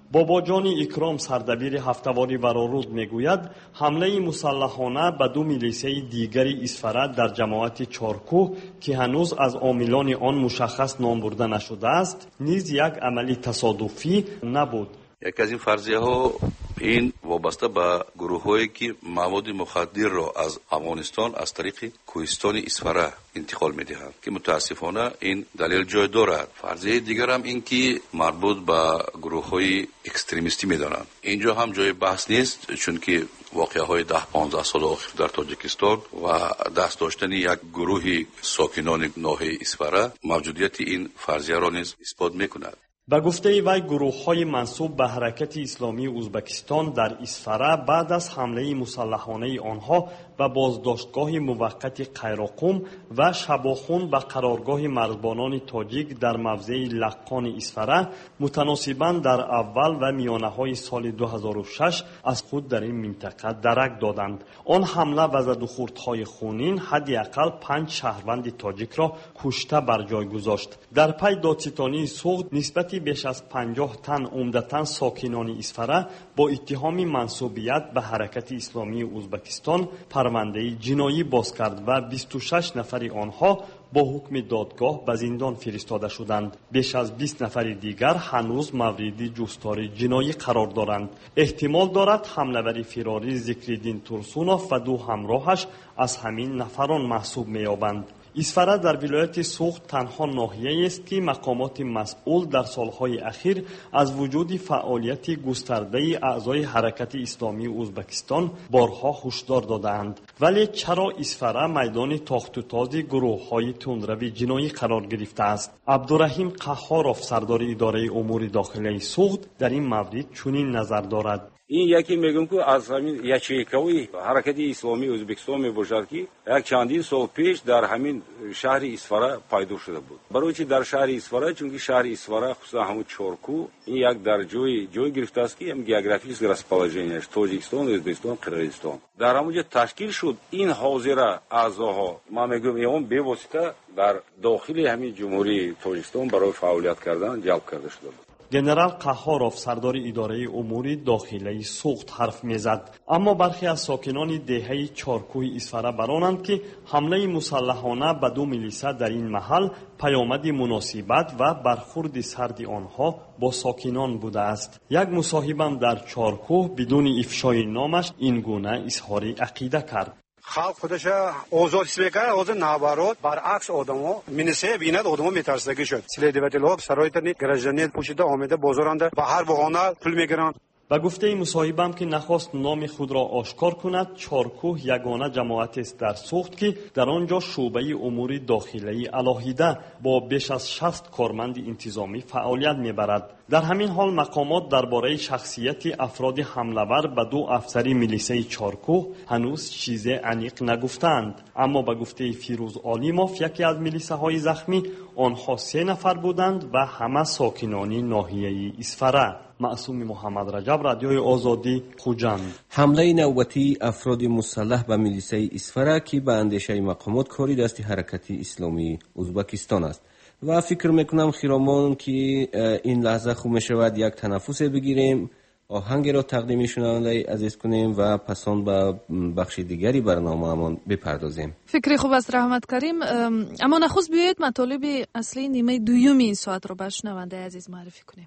باباجان اکرام سردبیر هفتواری ورارود میگوید حمله مسلحانه به دو میلیسه دیگری اسفره در جماعت چارکوه که هنوز از عاملان آن مشخص نام برده نشده است نیز یک عملی تصادفی نبود.
یکی از این فرضیه ها این وابسته به گروه هایی که مواد مخدر را از افغانستان از طریق کوهستان اسفره انتقال می دهند که متاسفانه این دلیل جای دارد. فرضیه دیگر هم این که مربوط به گروه های اکستریمیستی می دانند. اینجا هم جای بحث نیست چون که واقعه های ده پانزده سال آخر در تاجیکستان و دست داشتن یک گروه ساکنان ناحیه اسفره موجودیت این فرضیه را نیز اثبات می کند.
به گفته وی گروه‌های منسوب به حرکت اسلامی ازبکستان در اسفره بعد از حمله مسلحانه آنها به بازداشتگاه موقت قیراقم و شباخون به قرارگاه مرزبانان تاجیک در موضع لقان اسفره متناسباً در اول و میانه‌های سال دو هزار و شش از خود در این منطقه درک دادند. آن حمله و زد و خوردهای خونین حداقل پنج شهروند تاجیک را کشته بر جای گذاشت. در پی دادستانی سوخت نسبت بیش از پنجاه تن عمدتاً ساکنان اسفره با اتهام منسوبیت به حرکت اسلامی ازبکستان پرونده جنایی باز کرد و بیست و شش نفر آنها با حکم دادگاه به زندان فرستاده شدند. بیش از بیست نفر دیگر هنوز مورد جستار جنایی قرار دارند. احتمال دارد حمله‌ور فراری ذکرالدین ترسونوف و دو همراهش از همین نفران محسوب می‌یابند. اسفره در ولایت سوخت تنها ناحیه است که مقامات مسئول در سالهای اخیر از وجود فعالیت گسترده اعضای حرکت اسلامی ازبکستان بارها هشدار دادند. ولی چرا اسفره میدان تاخت و تاز گروه‌های تندرو جنایی قرار گرفته است؟ عبدالرحیم قهاروف سردار اداره امور داخلی سوخت در این مورد چنین نظر دارد.
این یکی میگم که از همین یچیکوی حرکت اسلامی ازبکستان میباشد که یک چندین سال پیش در همین شهر اسفره پیدا شده بود. برای چی در شهر اسفره؟ چون که شهر اسفره خصوصا همون چارکو این یک در جای جای گرفته است که هم گئوگرافیک расположениеش تاجیکستان، ازبکستان، قرغیزستان در همونجا تشکیل شد. این حاضر اعضاها ما میگم ایام به واسطه در داخل همین جمهوری تاجیکستان برای فعالیت کردن جلب کرده شده بود.
گنرال قهاروف سردار اداره امور داخلی سوخت حرف میزد. اما برخی از ساکنان دهه چارکوه اسفره برانند که حمله مسلحانه به دو میلیسه در این محل پیامد مناسبت و برخورد سرد آنها با ساکنان بوده است. یک مصاحبم در چارکوه بدون افشای نامش این گونه اظهار عقیده کرد.
خلق خودش آزاد حس میکنه، آزاد نابراد برعکس آدمو مینسه بیند آدمو میترسگی شد. سلیدوتلوب سرایتنی گرجنیت پوشیده آمده بازارنده به هر بهانه پول میگیرند.
به گفته مصاحبم که نخواست نام خود را آشکار کند، چارکوه یگانه جماعت است در سوخت که در آنجا شعبه امور داخلی علاهیده با بیش از شصت کارمند انتظامی فعالیت میبرد. در همین حال مقامات درباره شخصیت افراد حمله‌ور به دو افسری میلیسه چارکوه هنوز چیز عمیق نگفتند. اما به گفته فیروز عالیموف یکی از میلیسه های زخمی آنها سه نفر بودند و همه ساکنان ناحیه اسفره. معصوم محمد رجب، رادیوی آزادی، خوجند.
حمله نوبتی افراد مسلح به میلیسه اسفره که به اندیشه مقامات کاری دست حرکت اسلامی ازبکستان است و فکر میکنم خیرامان که این لحظه خوب میشود یک تنفس بگیریم، آهنگ را تقدیم شنونده عزیز کنیم و پسان به بخش دیگری برنامه امان بپردازیم.
فکری خوب است رحمت کریم. اما نخست بیایید مطالب اصلی نیمه دوم این ساعت را به شنونده عزیز معرفی کنیم.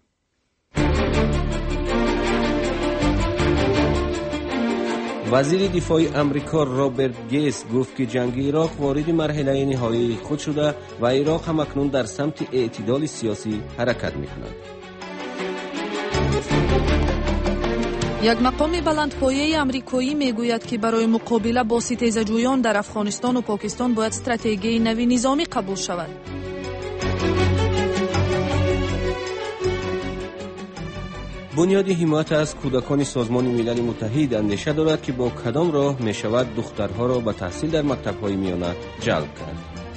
وزیر دفاع امریکا رابرت گیتس گفت که جنگ عراق وارد مرحله نهایی خود شده و عراق هم اکنون در سمت اعتدال سیاسی حرکت می‌کند.
یک مقام بلندپایه امریکایی میگوید که برای مقابله با ستیزجویان در افغانستان و پاکستان باید استراتژی نوی نظامی قبول شود.
بنیاد حمایت از کودکان سازمان ملل متحد اندیشه دارد که با کدام راه می شود دخترها را به تحصیل در مکتب‌های میانه جلب کرد.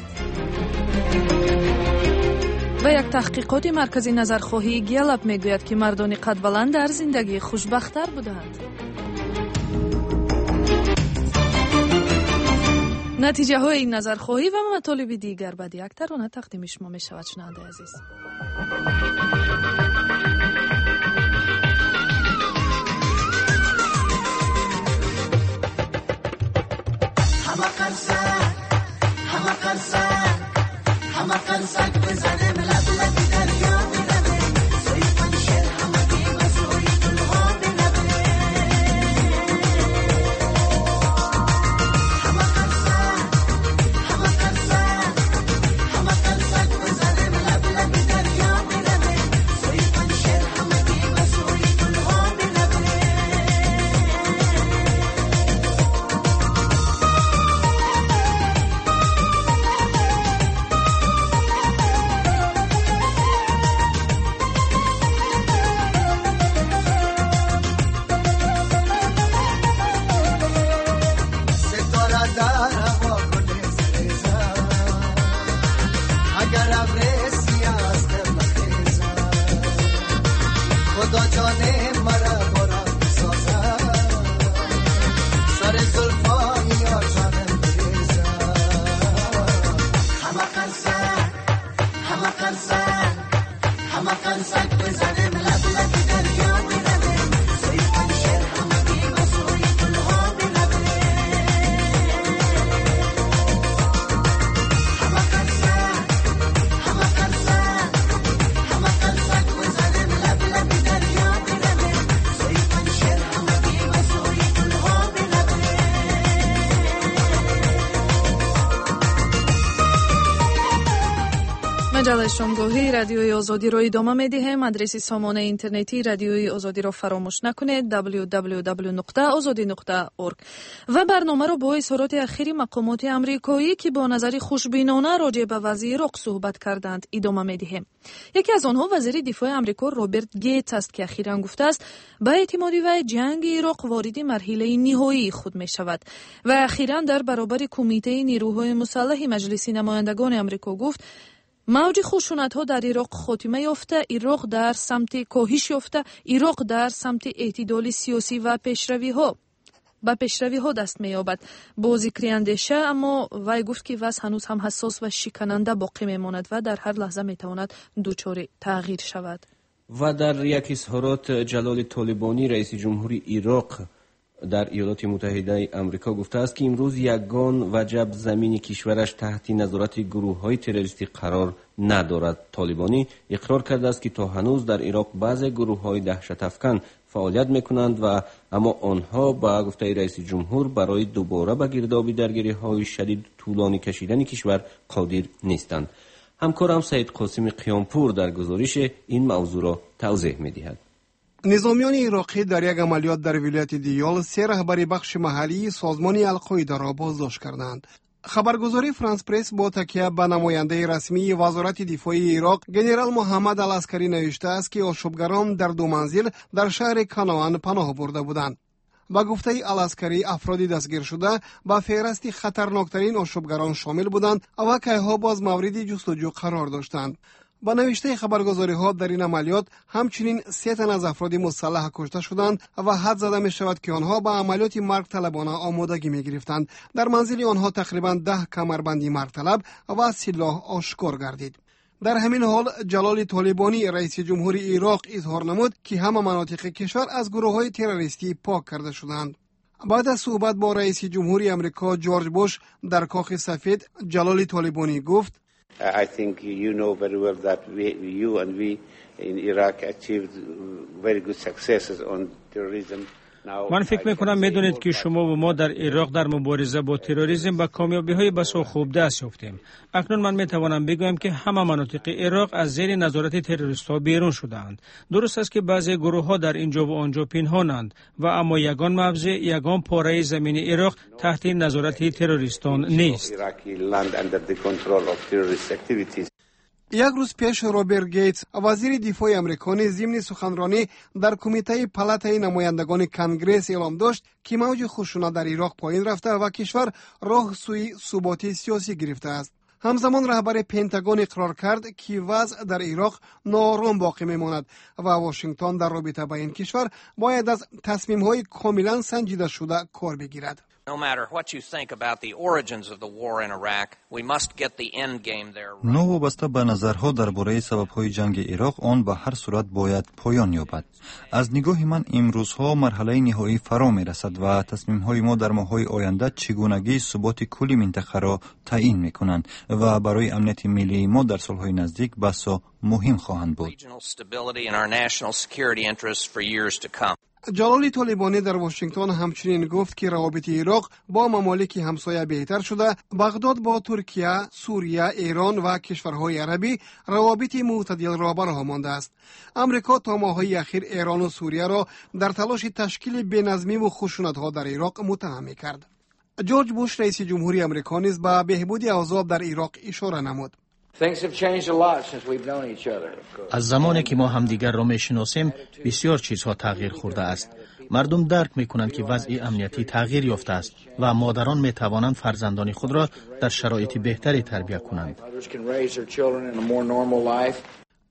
و یک تحقیقات مرکزی نظرخواهی گلپ میگوید که مردان قد بلند در زندگی خوشبخت‌تر بودند. نتیجه های این نظرخواهی و مطالب دیگر بعد یک ترانه تقدیم شما می شود شنونده عزیز.
خدا جان مرا برا بسازد سر زلفای یار جانم بریزد همه قرصک همه قرصک همه قرصک بزنیم لب لب دریا برویم سوی پنشر همه بیم سوی گلها برویم همه قرصک همه قرصک همه قرصک بزنیم لب لب دریا برویم سوی پنشر همه بیم سوی گلها برویم
مجله شامگاهی رادیوی آزادی را ادامه می‌دهیم. آدرس سامانه اینترنتی رادیوی آزادی را فراموش نکنید دبلیو دبلیو دبلیو نقطه آزادی نقطه اورگ و برنامه را با اظهارات اخیری مقامات آمریکایی که با نظر خوشبینانه راجع به وضع عراق صحبت کردند ادامه می‌دهیم. یکی از آنها وزیر دفاع آمریکا رابرت گیتس است که اخیراً گفته است به اعتماد وی جنگ عراق وارد مرحله نهایی خود می‌شود و اخیراً در برابر کمیته نیروهای مسلح مجلس نمایندگان آمریکا گفت موج خشونت‌ها در عراق خاتمه یافته، عراق در سمت کاهش یافته، عراق در سمت اعتدال سیاسی و پیشروی‌ها به پیشروی‌ها دست می‌یابد. با ذکر اندیشه اما وی گفت که وضع هنوز هم حساس و شکننده باقی می‌ماند و در هر لحظه می‌تواند دچار تغییر شود.
و در یک اظهارات جلال طالبانی رئیس جمهوری عراق در ایالات متحده آمریکا گفته است که امروز یگان وجب زمین کشورش تحت نظارت گروه‌های تروریستی قرار ندارد. طالبانی اقرار کرده است که تا هنوز در عراق بعضی گروه‌های دهشت افکن فعالیت می‌کنند و اما آنها با گفته رئیس جمهور برای دوباره به گرداب درگیری‌های شدید طولانی کشیدن کشور قادر نیستند. همکارم سید قاسم قیامپور در گزارش این موضوع را توضیح می‌دهد.
نظامیان عراقی در یک عملیات در ولایت دیال سه رهبر بخش محلی سازمان القاعده را بازداشت کردند. خبرگزاری فرانس پرس با تکیه به نماینده رسمی وزارت دفاع عراق گنرال محمد العسکری نوشته است که آشوبگران در دو منزل در شهر کنعان پناه برده بودند. با گفته العسکری افرادی دستگیر شده به فهرست خطرناکترین آشوبگران شامل بودند و کیها باز مورد جستجو قرار داشتند. با نوشته خبرگزاری ها در این عملیات همچنین سه تن از افراد مسلح کشته شدند و حد زده می شود که آنها به عملیات مرگ طلبانه آمادگی می گرفتند. در منزل آنها تقریبا ده کمربندی مرگ طلب و سلاح آشکار گردید. در همین حال جلال طالبانی رئیس جمهوری عراق اظهار نمود که همه مناطق کشور از گروه های تروریستی پاک کرده شدند. بعد از صحبت با رئیس جمهوری آمریکا جورج بوش در کاخ سفید جلال طالبانی گفت
I think you know very well that we, you and we in Iraq achieved very good successes on terrorism.
من فکر میکنم میدونید که شما و ما در عراق در مبارزه با تروریسم به کامیابی های بسیار خوب دست یافتیم. اکنون من میتوانم بگویم که همه مناطق عراق از زیر نظارت تروریست ها بیرون شدند. درست است که بعضی گروه ها در اینجا و آنجا پنهانند و اما یگان موضع یگان پاره زمین عراق تحت نظارت تروریستان نیست.
یک روز پیش رابرت گیتس وزیر دفاع آمریکایی ضمن سخنرانی در کمیته پالاتای نمایندگان کنگره اعلام داشت که موج خشونت در عراق پایین رفته و کشور راه سوی ثبات سیاسی گرفته است. همزمان رهبر پنتاگون اقرار کرد که وضع در عراق ناآرام باقی میماند و واشنگتن در رابطه با این کشور باید از تصمیم‌های کاملا سنجیده شده کار بگیرد.
No matter what you think about the origins of the war in Iraq, we must get the end game there right.
نوابسته به نظرها درباره سبب‌های جنگ عراق آن به هر صورت باید پایان یابد. از نگاه من امروزها مرحله نهایی فرا می‌رسد و تصمیم‌های ما در ماه‌های آینده چگونگی ثبات کلی منطقه را تعیین می‌کنند و برای امنیت ملی ما در سال‌های نزدیک بسا مهم خواهند بود.
جلال طالبانی در واشنگتن همچنین گفت که روابط عراق با ممالک همسایه بهتر شده. بغداد با ترکیه، سوریه، ایران و کشورهای عربی روابط معتدل را برها مانده است. امریکا تا ماه‌های اخیر ایران و سوریه را در تلاش تشکیل بینظمی و خشونت‌ها در عراق متهم کرد. جورج بوش رئیس جمهوری آمریکا نیز به بهبود اوضاع در عراق اشاره نمود.
از زمانی که ما همدیگر را میشناسیم بسیار چیزها تغییر خورده است. مردم درک میکنند که وضع امنیتی تغییر یافته است و مادران میتوانند فرزندان خود را در شرایط بهتری تربیت کنند.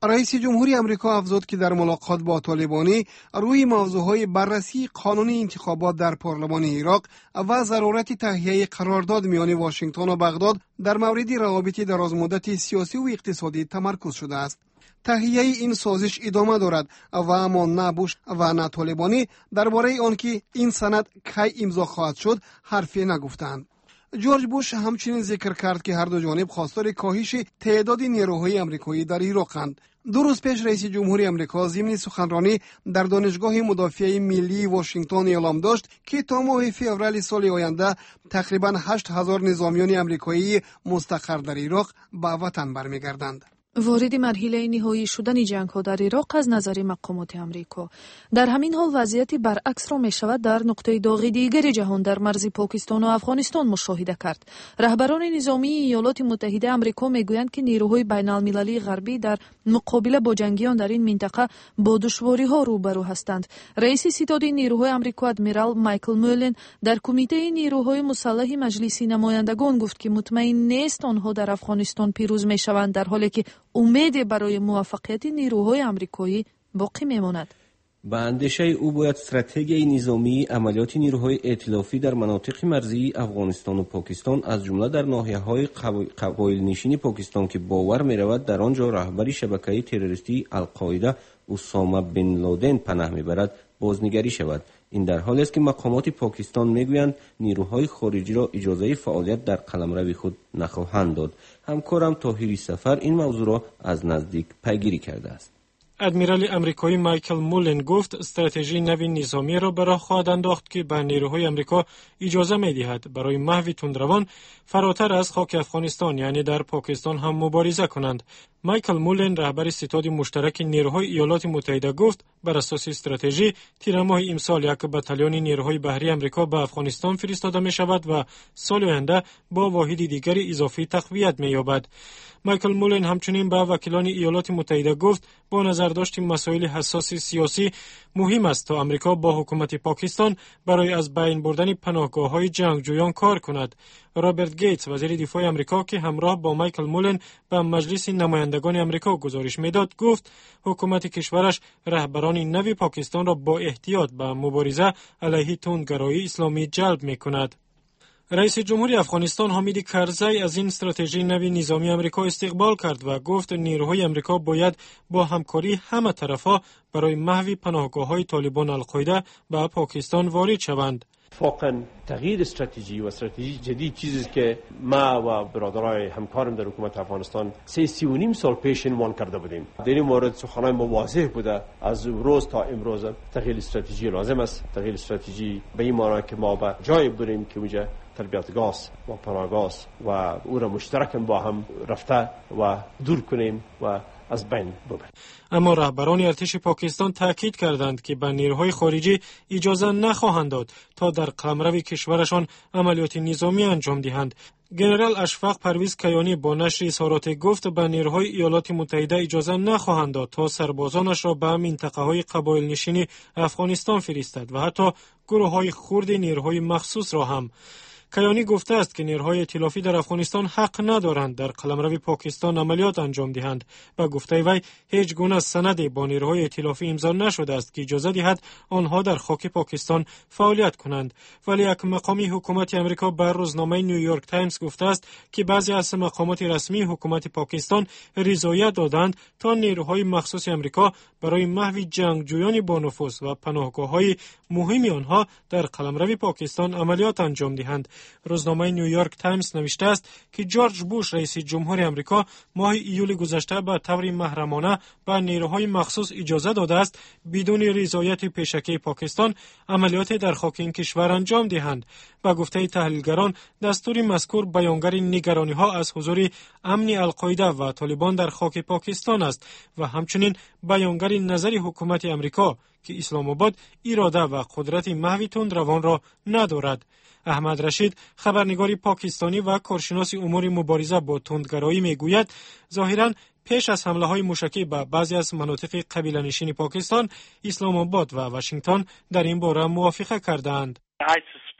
رئیس جمهوری آمریکا افزود که در ملاقات با طالبانی روی موضوعهای بررسی قانون انتخابات در پارلمان عراق و ضرورت تهیه قرارداد میان واشنگتن و بغداد در مورد روابط درازمدت سیاسی و اقتصادی تمرکز شده است. تهیه این سازش ادامه دارد و اما نه بوش و نه طالبانی درباره آنکه این سند کی امضا خواهد شد حرفی نگفتند. جورج بوش همچنین ذکر کرد که هر دو جانب خواستار کاهش تعداد نیروهای آمریکایی در عراقند. دو روز پیش رئیس جمهوری آمریکا ضمن سخنرانی در دانشگاه مدافع ملی واشنگتن اعلام داشت که تا ماه فوریه سال آینده تقریباً هشت هزار نظامیان آمریکایی مستقر در عراق به وطن برمیگردند.
وارد مرحله نهایی شدن جنگ ها در عراق از نظر مقامات امریکا. در همین حال وضعیت برعکس را می شود در نقطه داغ دیگر جهان در مرز پاکستان و افغانستان مشاهده کرد. رهبران نظامی ایالات متحده آمریکا می گویند که نیروهای بین المللی غربی در مقابله با جنگیان در این منطقه با دشواری ها روبرو هستند. رئیس ستاد نیروهای آمریکا ادمیرال مایکل مولن در کمیته نیروهای مسلح مجلس نمایندگان گفت که مطمئن نیست آنها در افغانستان پیروز می شوند، در حالی که امید برای موفقیت نیروهای آمریکایی باقی میماند.
به اندیشه او باید استراتژی نظامی عملیات نیروهای ائتلافی در مناطق مرزی افغانستان و پاکستان از جمله در ناحیه‌های قبایل نشین پاکستان که باور می‌رود در آنجا رهبر شبکه تروریستی القاعده اسامه بن لادن پناه می‌برد بازنگری شود. این در حالی است که مقامات پاکستان میگویند نیروهای خارجی را اجازه فعالیت در قلمرو خود نخواهند داد. همکارم طاهری سفر این موضوع را از نزدیک پیگیری کرده است.
ادمیرال امریکایی مایکل مولن گفت استراتژی نوین نظامی را به راه خواهد انداخت که به نیروهای امریکا اجازه می‌دهد برای محو تندروان فراتر از خاک افغانستان یعنی در پاکستان هم مبارزه کنند. مایکل مولن رهبر ستاد مشترک نیروهای ایالات متحده گفت بر اساس استراتژی تیر ماه امسال یک بتالون نیروهای بحری امریکا به افغانستان فرستاده می شود و سال آینده با واحد دیگر اضافی تقویت می یابد. مایکل مولن همچنین به وکیلان ایالات متحده گفت با نظر داشت مسائل حساس سیاسی مهم است تا امریکا با حکومت پاکستان برای از بین بردن پناهگاه‌های جنگجویان کار کند. رابرت گیتس وزیر دفاع امریکا که همراه با مایکل مولن به مجلس نمایندگان امریکا گزارش میداد گفت حکومت کشورش رهبران نوی پاکستان را با احتیاط به مبارزه علیه تندگرایی اسلامی جلب میکند. رئیس جمهوری افغانستان حامد کرزی از این استراتژی نوی نظامی امریکا استقبال کرد و گفت نیروهای امریکا باید با همکاری همه طرفا برای محو پناهگاه‌های طالبان القاعده به پاکستان وارد شوند.
اتفاقا تغییر استراتژی و استراتژی جدید چیزی که ما و برادرای همکارم در حکومت افغانستان سه سی و نیم سال پیش عنوان کرده بودیم. در این مورد سخنان ما واضح بوده. از روز تا امروز تغییر استراتژی لازم است. تغییر استراتژی به این معنی که ما به جای بریم که اونجا تربیت گاز و پناهگاه و او را مشترکاً با هم رفته و دور کنیم و از بین ببریم.
اما رهبران ارتش پاکستان تاکید کردند که به نیروهای خارجی اجازه نخواهند داد تا در قلمرو کشورشان عملیات نظامی انجام دهند. جنرال اشفاق پرویز کیانی با نشر اظهارات گفت به نیروهای ایالات متحده اجازه نخواهند داد تا سربازانش را به منطقه‌های قبایل نشین افغانستان فرستد و حتی گروه‌های خرد نیروهای مخصوص را هم. کیانی گفته است که نیروهای ائتلافی در افغانستان حق ندارند در قلمرو پاکستان عملیات انجام دهند. با گفته وی هیچ گونه سندی با نیروهای ائتلافی امضا نشده است که اجازه دهد آنها در خاک پاکستان فعالیت کنند. ولی یک مقامی حکومت آمریکا بر روزنامه نیویورک تایمز گفته است که بعضی از مقامات رسمی حکومت پاکستان رضایت دادند تا نیروهای مخصوص آمریکا برای محو جنگجویان با نفوذ و پناهگاه‌های مهم آنها در قلمرو پاکستان عملیات انجام دهند. روزنامه نیویورک تایمز نوشته است که جورج بوش رئیس جمهور آمریکا ماه ایول گذشته به طور محرمانه به نیروهای مخصوص اجازه داده است بدون رضایت پیشکی پاکستان عملیات در خاک این کشور انجام دهند. با گفته تحلیلگران دستور مذکور بیانگر نگرانی‌ها از حضور امنی القاعده و طالبان در خاک پاکستان است و همچنین بیانگر نظر حکومت آمریکا که اسلام آباد اراده و قدرت محو تندروان را ندارد. احمد رشید خبرنگار پاکستانی و کارشناس امور مبارزه با تندگرایی میگوید ظاهراً پیش از حمله های موشکی به بعضی از مناطق قبیله نشین پاکستان اسلام آباد و واشنگتن در این باره موافقه کردند.
I suspect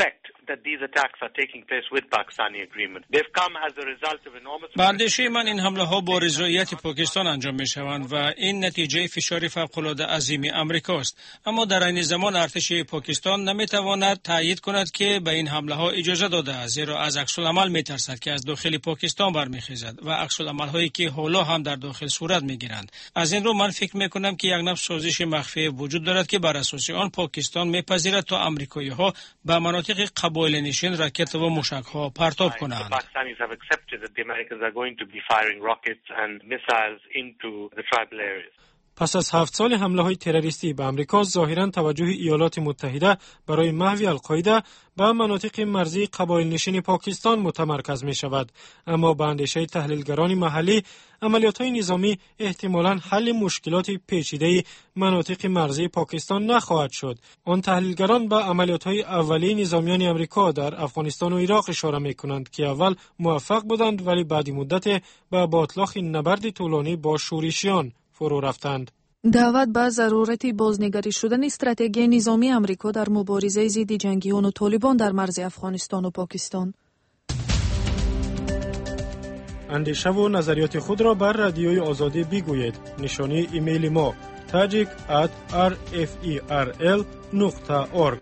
that these attacks are taking place with Pakistani agreement. They've come as a result of enormous.
به اندیشه من این حمله ها با رضایت پاکستان انجام می شوند و این نتیجه فشار فوق العاده عظیم امریکا است. اما در این زمان ارتش پاکستان نمی تواند تایید کند که به این حمله ها اجازه داده است، زیرا از عکس العمل می ترسد که از داخل پاکستان برمیخیزد و عکس العمل هایی که حالا هم در داخل صورت می گیرند. از این رو من فکر می کنم که یک نوع سازش مخفی وجود دارد که بر اساس آن پاکستان می پذیرد تا امریکایی ها به مناطق قبایل نشین راکت و موشک ها پرتاب کنند.
پس از هفت سال حمله های تروریستی به امریکا، ظاهراً توجه ایالات متحده برای محو القاعده به مناطق مرزی قبایل نشین پاکستان متمرکز می شود. اما به اندیشه تحلیلگران محلی، عملیات های نظامی احتمالاً حل مشکلات پیچیده مناطق مرزی پاکستان نخواهد شد. آن تحلیلگران به عملیات های اولیه نظامیان امریکا در افغانستان و عراق اشاره می کنند که اول موفق بودند ولی بعد مدت به باطلاق نبرد طولانی با شورشیان فرو رفتند.
دعوت به ضرورت بازنگری شدن استراتژی نظامی آمریکا در مبارزه ضد جنگیان و طالبان در مرز افغانستان و پاکستان.
اندیشه و نظریات خود را بر رادیوی آزادی بگویید. نشانی ایمیل ما tajik at r f e r l dot org.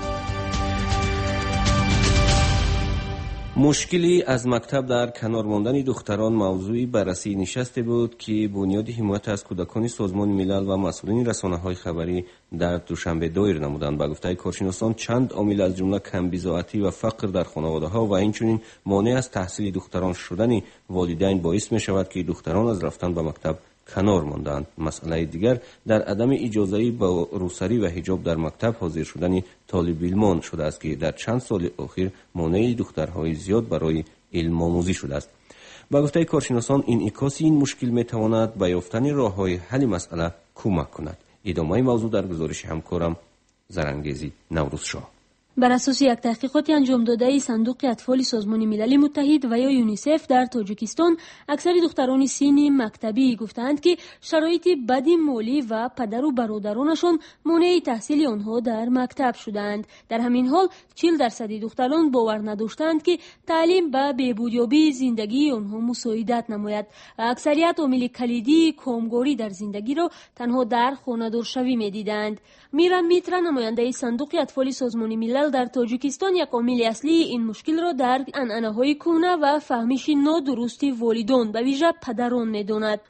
مشکلی از مکتب در کنار ماندن دختران موضوعی بررسی نشسته بود که بنیاد حمایت از کودکان سازمان ملل و مسئولین رسانه‌های خبری در دوشنبه دایر نمودند. به گفته کارشناسان چند عامل از جمله کمبزاعتی و فقر در خانواده‌ها و اینچنین مانع از تحصیل دختران شدن والدین باعث می شود که دختران از رفتن به مکتب کنار ماندند. مسئله دیگر در عدم اجازه‌ای با روسری و حجاب در مکتب حاضر شدن طالب علمان شده است که در چند سال اخیر مانع دخترهای زیاد برای علم آموزی شده است. با گفته کارشناسان این انعکاس این مشکل میتواند به یافتن راه‌های حل مسئله کمک کند. ادامه موضوع در گزارش همکارم زرنگیزی نوروزشاه.
بر اساس یک تحقیقات انجام داده صندوق اطفال سازمان ملل متحد و یا یونیسف در تاجیکستان، اکثر دختران سین مکتبی گفتند که شرایط بد مالی و پدر و برادرانشان مانع تحصیل آنها در مکتب شدند. در همین حال چهل درصد دختران باور نداشتند که تعلیم به بهبودیابی زندگی آنها مساعدت نماید. اکثریت عامل کلیدی کامگاری در زندگی را تنها در خانه‌دار شوی می‌دیدند. میرم میترا نماینده صندوق اطفال سازمان ملل در تاجیکستان یک عامل اصلی این مشکل را در عنعنه‌های کهنه و فهمیش نادرست والدان به ویژه پدران می‌داند.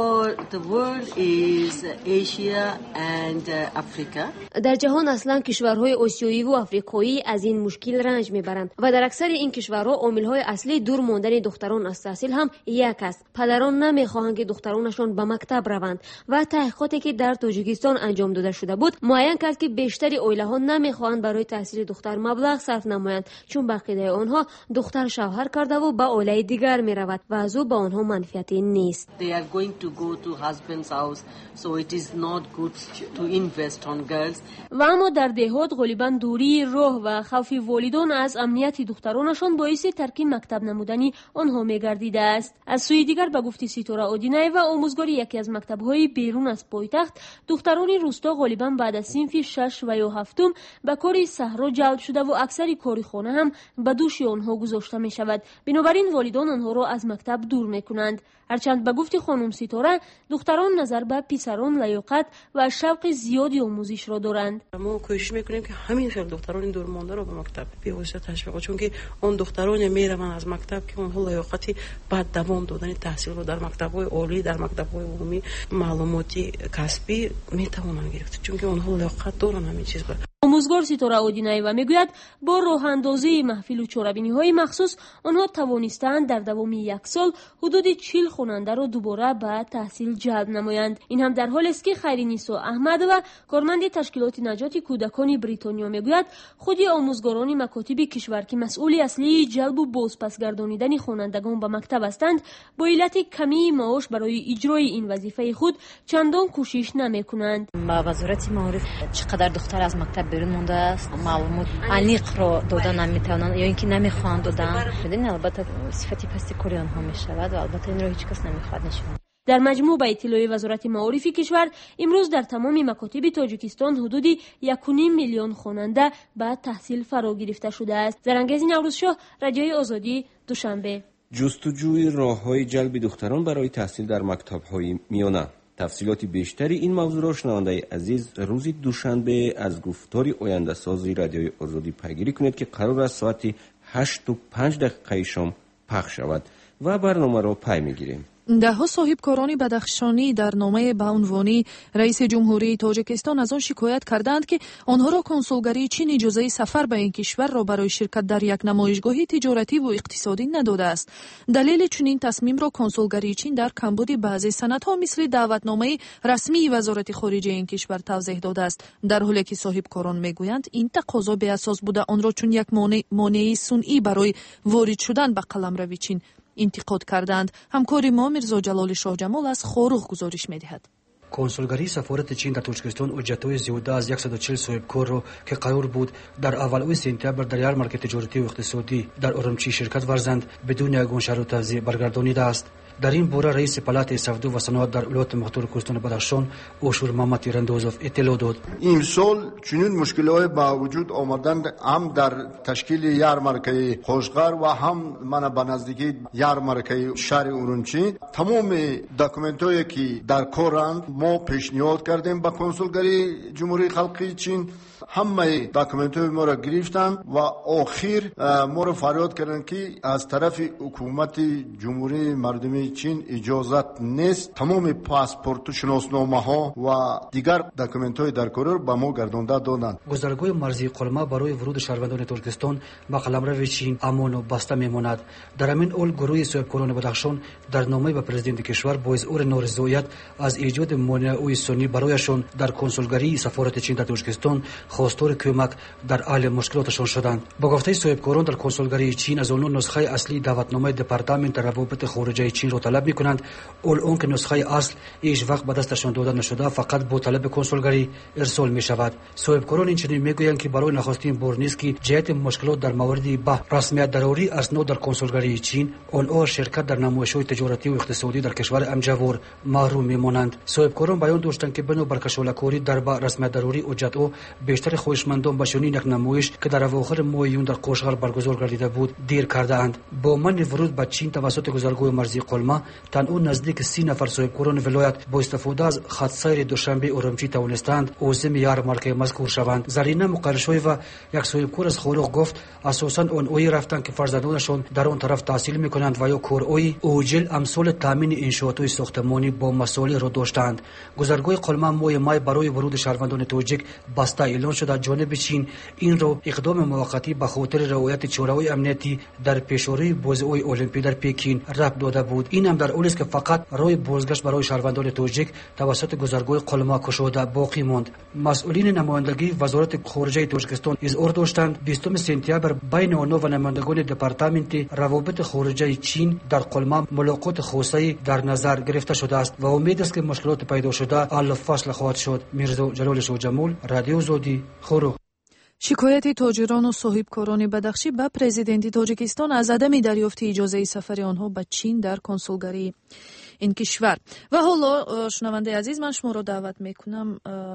در جهان اصلا کشورهای آسیایی و آفریقایی از این مشکل رنج میبرند و در اکثر این کشورها عامل‌های اصلی دور ماندن دختران از تحصیل هم یک است. پدران نمی‌خواهند که دخترانشان به مکتب روند و تحقیقاتی که در تاجیکستان انجام داده شده بود معین کرد که بیشتر عائله‌ها نمی‌خواهند برای تحصیل دختر مبلغ صرف نمایند، چون به عقیده آنها دختر شوهر کرده و به عائله دیگر می‌رود و از او به آنها منفعتی نیست. و اما در دهات غالباً دوری راه و خوف والدان از امنیت دخترانشان باعث ترک مکتب نمودنی آنها می‌گردیده است. از سوی دیگر به گفته ستاره آدینای و آموزگار یکی از مکتب‌های بیرون از پایتخت، دختران روستا غالباً بعد از صنف شش و یا هفتم به کار صحرا جلب شده و اکثر کار خانه هم به دوش آنها گذاشته می شود. بنابراین والدان آنها را از مکتب دور می کنند. هرچند به گفت خانم ستاره دختران نظر به پسران لیاقت و شوق زیادی آموزش را دارند.
ما کوشش میکنیم که همین خیلی دختران دور مانده را به مکتب بواسطه تشویق، چون که اون دختران میروند از مکتب که اونها لیاقتی بعد دوام دادن تحصیل رو در مکتب‌های عالی، در مکتب‌های عمومی، معلوماتی کسبی میتوانند گرفت، چون که اونها لیاقت دارن همین چیز را.
آموزگار ستاره آدینایوا میگوید با راه اندازی محفل و چاره‌بینی‌های مخصوص آنها توانستند در دوام یک سال حدود چهل خواننده را دوباره به تحصیل جلب نمایند. این هم در حالی است که خیرنیسا احمد و کارمند تشکیلات نجات کودکان بریتانیا میگوید خود آموزگاران مکاتب کشور که مسئول اصلی جلب و بازپسگردانیدن خوانندگان به مکتب هستند با علت کمی معاش برای اجرای این وظیفه خود چندان کوشش نمی‌کنند.
با وزارت معارف چقدر دختر از مکتب بیرون مونده است، معلومات عمیق را دادن نمیتونن یا اینکه نمیخوان دادن. بدین البته صفتی پستی کاری آنها میشود و البته این را هیچ کس نمیخواد نشون.
در مجموع به اطلاع وزارت معارف کشور امروز در تمام مکاتب تاجیکستان حدود یک و نیم میلیون خواننده به تحصیل فرا گرفته شده است. زرنگیز نوروزشاه، رادیوی آزادی، دوشنبه.
جستجوی راه‌های جلب دختران برای تحصیل در مکتب‌های میانه. تفصیلات بیشتری این موضوع را شنونده عزیز روز دوشنبه از گفتار آینده سازی رادیوی آزادی پیگیری کنید که قرار است ساعت هشت و پنج دقیقه شام پخش شود و برنامه را پی می‌گیریم.
ده‌ها صاحبکاران بدخشانی در نامه به عنوان رئیس جمهوری تاجیکستان از آن شکایت کردند که آنها را کنسولگری چین اجازه سفر به این کشور را برای شرکت در یک نمایشگاه تجارتی و اقتصادی نداده است. دلیل چنین تصمیم را کنسولگری چین در کمبود بعضی سندها مثل دعوتنامه رسمی وزارت خارجه این کشور توضیح داده است، در حالی که صاحبکاران میگویند این تقاضا بی اساس بوده، آن را چون یک مانع صنعی برای وارد شدن به قلمرو چین انتقاد کردند. همکار ما میرزا جلال شاه جمال از خاروغ گزارش میدهد.
کنسولگری سفارت چین در تاجیکستان حجت‌های زیاده از صد و چهل صاحبکار را که قرار بود در اول سپتامبر در یارمارک تجارتی و اقتصادی در اورمچی شرکت ورزند بدون یگان شروط برگردانیده است. در این باره رئیس پالات سفدو و صنعت در ولایت مختار کوهستان بدخشان اوشور محمد تیراندازوف اطلاع داد.
امسال چنین مشکلات با وجود آمدند، هم در تشکیل یارمارک خوشغر و هم من به نزدیکی یارمارک شهر اورمچی تمام داکومنت‌هایی که در کارند ما پیشنهاد کردیم به کنسولگری جمهوری خلقی چین. همه داکومنت‌های ما را گرفتند و آخر ما را فریاد کردند که از طرف حکومت جمهوری مردمی چین اجازت نیست تمام پاسپورت، شناسنامه‌ها و دیگر داکومنت‌های در کار به ما گردانده دادند.
گذرگاه مرزی قلمه برای ورود شهروندان ترکستان به قلمرو چین امان و بسته میماند. در همین حال گروه صاحبکاران بدخشان در نامه به پرزیدنت کشور با اظهار نارضایت از ایجاد مانع‌های سنی برایشان در کنسولگری سفارت چین در تاجیکستان خواستار کمک در حل مشکلاتشان شدند. با گفته صاحبکاران در کنسولگری چین از آنها نسخه اصلی دعوتنامه دپارتمنت روابط خارجه چین را طلب می‌کنند، اول اون که نسخه اصل هیچ وقت به دستشان داده نشده، فقط با طلب کنسولگری ارسال می‌شود. صاحبکاران اینچنین می‌گویند که برای نخستین بار نیست که جهت مشکلات در مورد به رسمیت ضروری اسناد در کنسولگری چین آنها شرکت در نمایش‌های تجارتی و اقتصادی در کشور امجوار محروم می‌مانند. صاحبکاران بیان داشتند که بنا بر کشالکاری در به رسمیت ضروری حجت‌ها بیشتر خواهشمندان به چنین یک نمایش که در اواخر ماه یون در قوشغر برگزار گردیده بود دیر کرده اند. با منع ورود به چین توسط گذرگاه مرزی قلمه تنها نزدیک سی نفر صاحبکاران ولایت با استفاده از خط سیر دوشنبه اورمچی توانستند عازم یارمارک مذکور شوند. زرینه مقرشوی و یک صاحبکار از خاروغ گفت اساساً آنهایی رفتند که فرزندانشان در آن طرف تحصیل میکنند و یا کارهای اوجل امثال تامین انشاءات ساختمانی با مسائل را داشتند. گذرگاه قلمه ماه مای برای ورود شهروندان تاجیک بسته اعلان شده. جانب چین این را اقدام موقتی به خاطر رعایت چاره‌های امنیتی در پیشروی بازی‌های المپیک در پکین رفت داده بود. این هم در حالی است که فقط راه بازگشت برای شهروندان تاجیک توسط گذرگاه قلمه گشوده باقی ماند. مسئولین نمایندگی وزارت خارجه تاجیکستان اظهار داشتند بیستم سپتامبر بین آنها و نمایندگان دپارتمنت روابط خارجه چین در قلمه ملاقات خاصی در نظر گرفته شده است و امید است که مشکلات پیدا شده حل فصل خواهد شد. میرزا جلال شاه جمال، رادیو آزادی، خاروغ.
شکایت تاجران و صاحبکاران بدخشی به پرزیدنت تاجیکستان از عدم دریافت اجازه سفر آنها به چین در کنسولگری این کشور. و حالا شنونده عزیز، من شما را دعوت میکنم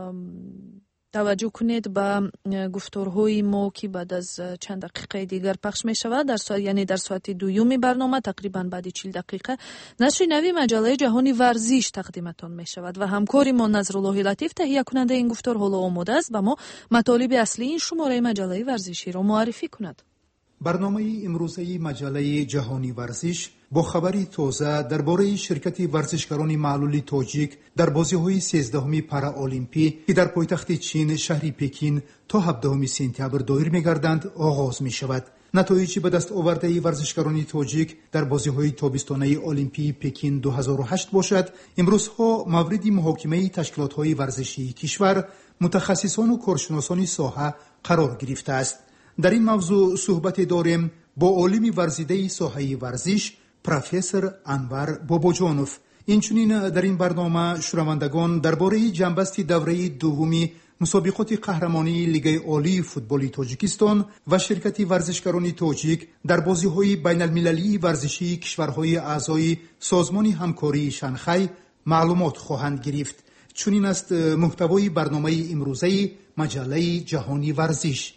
توجه کنید به گفتارهای ما که بعد از چند دقیقه دیگر پخش می شود، در ساعت یعنی در ساعت دوم برنامه تقریبا بعد چهل دقیقه نشر نوی مجله جهانی ورزش تقدیمتان می شود و همکاری ما نظرالله لطیف تهیه کننده این گفتار حالا آماده است و ما مطالب اصلی این شماره مجله ورزشی را معرفی کند.
برنامه امروزه مجله جهانی ورزش با خبری تازه درباره شرکت ورزشکاران معلول تاجیک در بازی‌های سیزدهم پارالمپی که در پایتخت چین شهر پکین تا هفدهم سپتامبر دایر می‌گردند آغاز می‌شود. نتایج به دست آورده ورزشکاران تاجیک در بازی‌های تابستانه المپی پکین دو هزار و هشت باشد، امروزها مورد محاکمه تشکیلات‌های ورزشی کشور، متخصصان و کارشناسان ساحه قرار گرفته است. در این موضوع صحبت داریم با عالم ورزیده ساحه ورزش پروفسور انور باباجانوف. اینچنین در این برنامه شنوندگان درباره جنبست دوره دومی مسابقات قهرمانی لیگ عالی فوتبال تاجیکستان و شرکت ورزشکاران تاجیک در بازی‌های بین‌المللی ورزشی کشورهای اعضای سازمان همکاری شانگهای معلومات خواهند گرفت. چنین است محتوای برنامه امروزه مجله جهانی ورزش.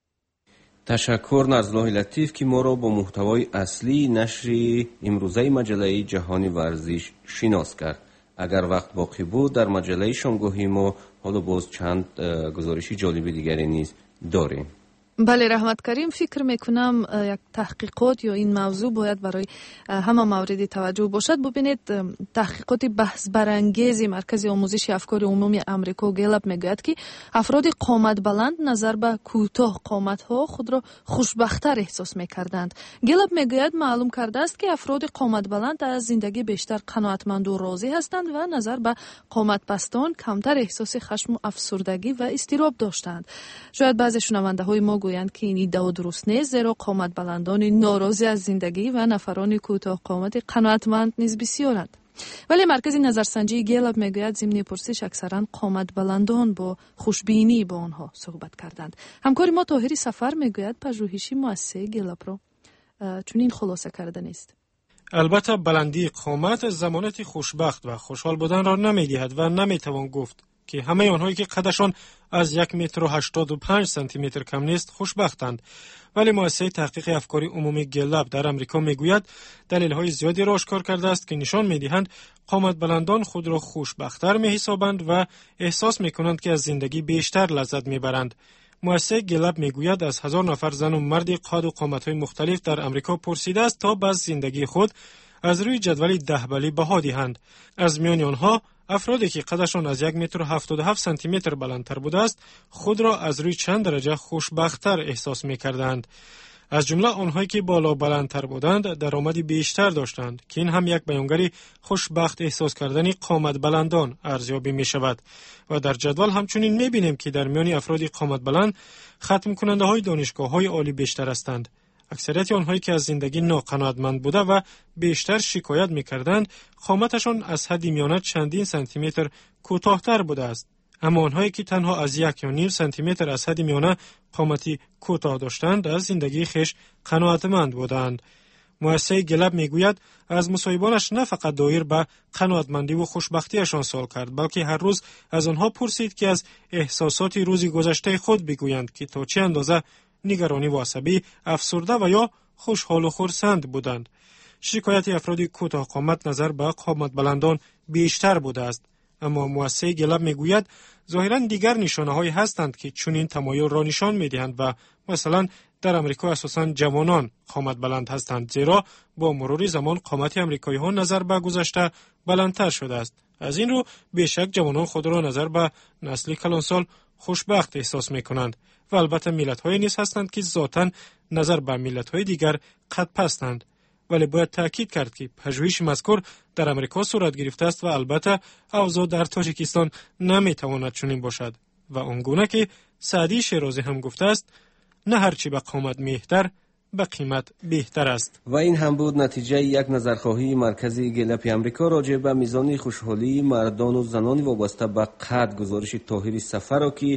تشکر نزله لطیف که ما را با محتوای اصلی نشر امروزه مجله جهانی ورزش شناس کرد. اگر وقت باقی بود در مجله شامگاهی ما حالا باز چند گزارش جالب دیگری نیز داریم.
بله رحمت کریم، فکر میکنم یک تحقیقات یا این موضوع باید برای همه موردی توجه باشد. ببینید تحقیقات بحث برانگیز مرکز آموزش افکار عمومی آمریکا گلاب میگوید که افراد قامت بلند نظر به کوتاه قامت ها خود را خوشبخت‌تر احساس میکردند. گلاب میگوید معلوم کرده است که افراد قامت بلند از زندگی بیشتر قناعتمند و راضی هستند و نظر به قامت پستان کمتر احساس خشم و افسردگی و اضطراب داشتند. شاید بعضی شنونده های ما گویند که این ایده درست نیست، زیرا قامت بلندان ناراضی از زندگی و نفران کوتاه قامت قناعتمند نیز بسیارند. ولی مرکز نظرسنجی گلاب میگوید ضمن پرسش اکثرا قامت بلندان با خوشبینی با آنها صحبت کردند. همکار ما طاهری سفر میگوید پژوهشی مؤسسه گلاب را چون این خلاصه کرده نیست.
البته بلندی قامت ضمانت خوشبخت و خوشحال بودن را نمیدهد و نمیتوان گفت که همه آنهایی که قدشان از یک متر و هشتاد و پنج سانتی متر کم نیست خوشبختند. ولی مؤسسه تحقیق افکار عمومی گلاب در امریکا میگوید دلیل‌های زیادی را آشکار کرده است که نشان می‌دهند قامت بلندان خود را خوشبخت‌تر می‌حسابند و احساس می‌کنند که از زندگی بیشتر لذت می‌برند. مؤسسه گلاب میگوید از هزار نفر زن و مرد قد و قامت‌های مختلف در امریکا پرسیده است تا بعد زندگی خود از روی جدول دهبلی بها دهند. از میان آنها افرادی که قدشان از یک متر و هفتاد و هفت سانتی متر بلندتر بوده است خود را از روی چند درجه خوشبخت‌تر احساس می‌کردند. از جمله آنهایی که بالا بلندتر بودند درآمدی بیشتر داشتند که این هم یک بیانگری خوشبخت احساس کردن قامت بلندان ارزیابی می‌شود. و در جدول همچنین می‌بینیم که در میان افراد قامت بلند ختم کننده‌های دانشگاه‌های عالی بیشتر هستند. اکثریت آنهایی که از زندگی ناقناعتمند بوده و بیشتر شکایت می‌کردند قامتشان از حد میانه چندین سانتی متر کوتاه‌تر بوده است. اما آنهایی که تنها از یک یا نیم سانتی متر از حد میانه قامتی کوتاه داشتند از زندگی خیش قناعتمند بودند. مؤسسه گلاب میگوید از مصاحبانش نه فقط دایر به قناعتمندی و خوشبختیشان سوال کرد، بلکه هر روز از آنها پرسید که از احساسات روزی گذشته خود بگویند که تا چه اندازه نگرانی و عصبی، افسرده و یا خوشحال و خرسند بودند. شکایت افراد کوتاه قامت نظر به قامت بلندان بیشتر بوده است. اما مؤسسه گلاب میگوید ظاهراً دیگر نشانه‌هایی هستند که چنین تمایل را نشان می‌دهند و مثلا در امریکا اساساً جوانان قامت بلند هستند، زیرا با مرور زمان قامت آمریکایی‌ها نظر به گذشته بلندتر شده است. از این رو بیشک جوانان خود را نظر به نسل کلانسال خوشبخت احساس می‌کنند و البته ملت‌های نیز هستند که ذاتاً نظر به ملت‌های دیگر قد پستند. ولی باید تأکید کرد که پژوهش مذکور در امریکا صورت گرفته است و البته اوضاع در تاجیکستان نمیتواند چنین باشد و آنگونه که سعدی شیرازی هم گفته است نه هرچی به قامت مهتر به قیمت بهتر است.
و این هم بود نتیجه یک نظرخواهی مرکزی گلاب امریکا راجع به میزان خوشحالی مردان و زنان وابسته به قد. گزارش طاهری سفر را که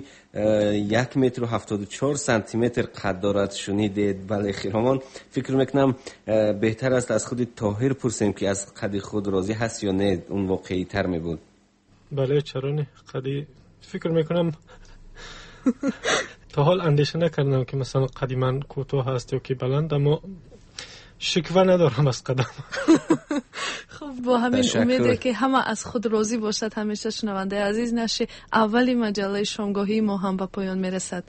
یک متر و هفتاد و چهار سانتی متر قد دارد شنیدید. بله خیرمان، فکر میکنم بهتر است از خود طاهر پرسیم که از قد خود راضی هست یا نه، اون واقعی تر می بود.
بله چرا نه، قدی فکر میکنم تا حال اندیشه نکردم که مثلا قدی من کوتاه هست یا که بلند، اما شکوه ندارم از قدم.
خب با همین امیده که همه از خود راضی باشد همیشه شنونده عزیز، نشه اولی مجله شامگاهی ما هم به پایان میرسد.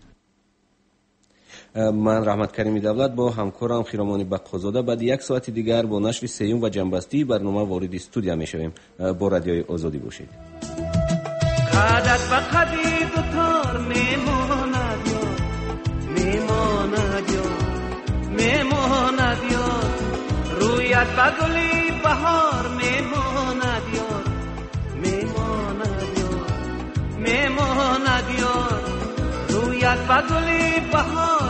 من رحمت کریمی دولت با همکارم خیرامانی بقازاده بعد یک ساعت دیگر با نشر سیوم و جنبستی برنامه وارد استودیو میشویم. با رادیوی آزادی باشید.
قدت به قدی دوتار میماند یا میماند یا میماند یا رویت به گلی بهار میماند یا میماند یا میماند یا رویت به گلی بهار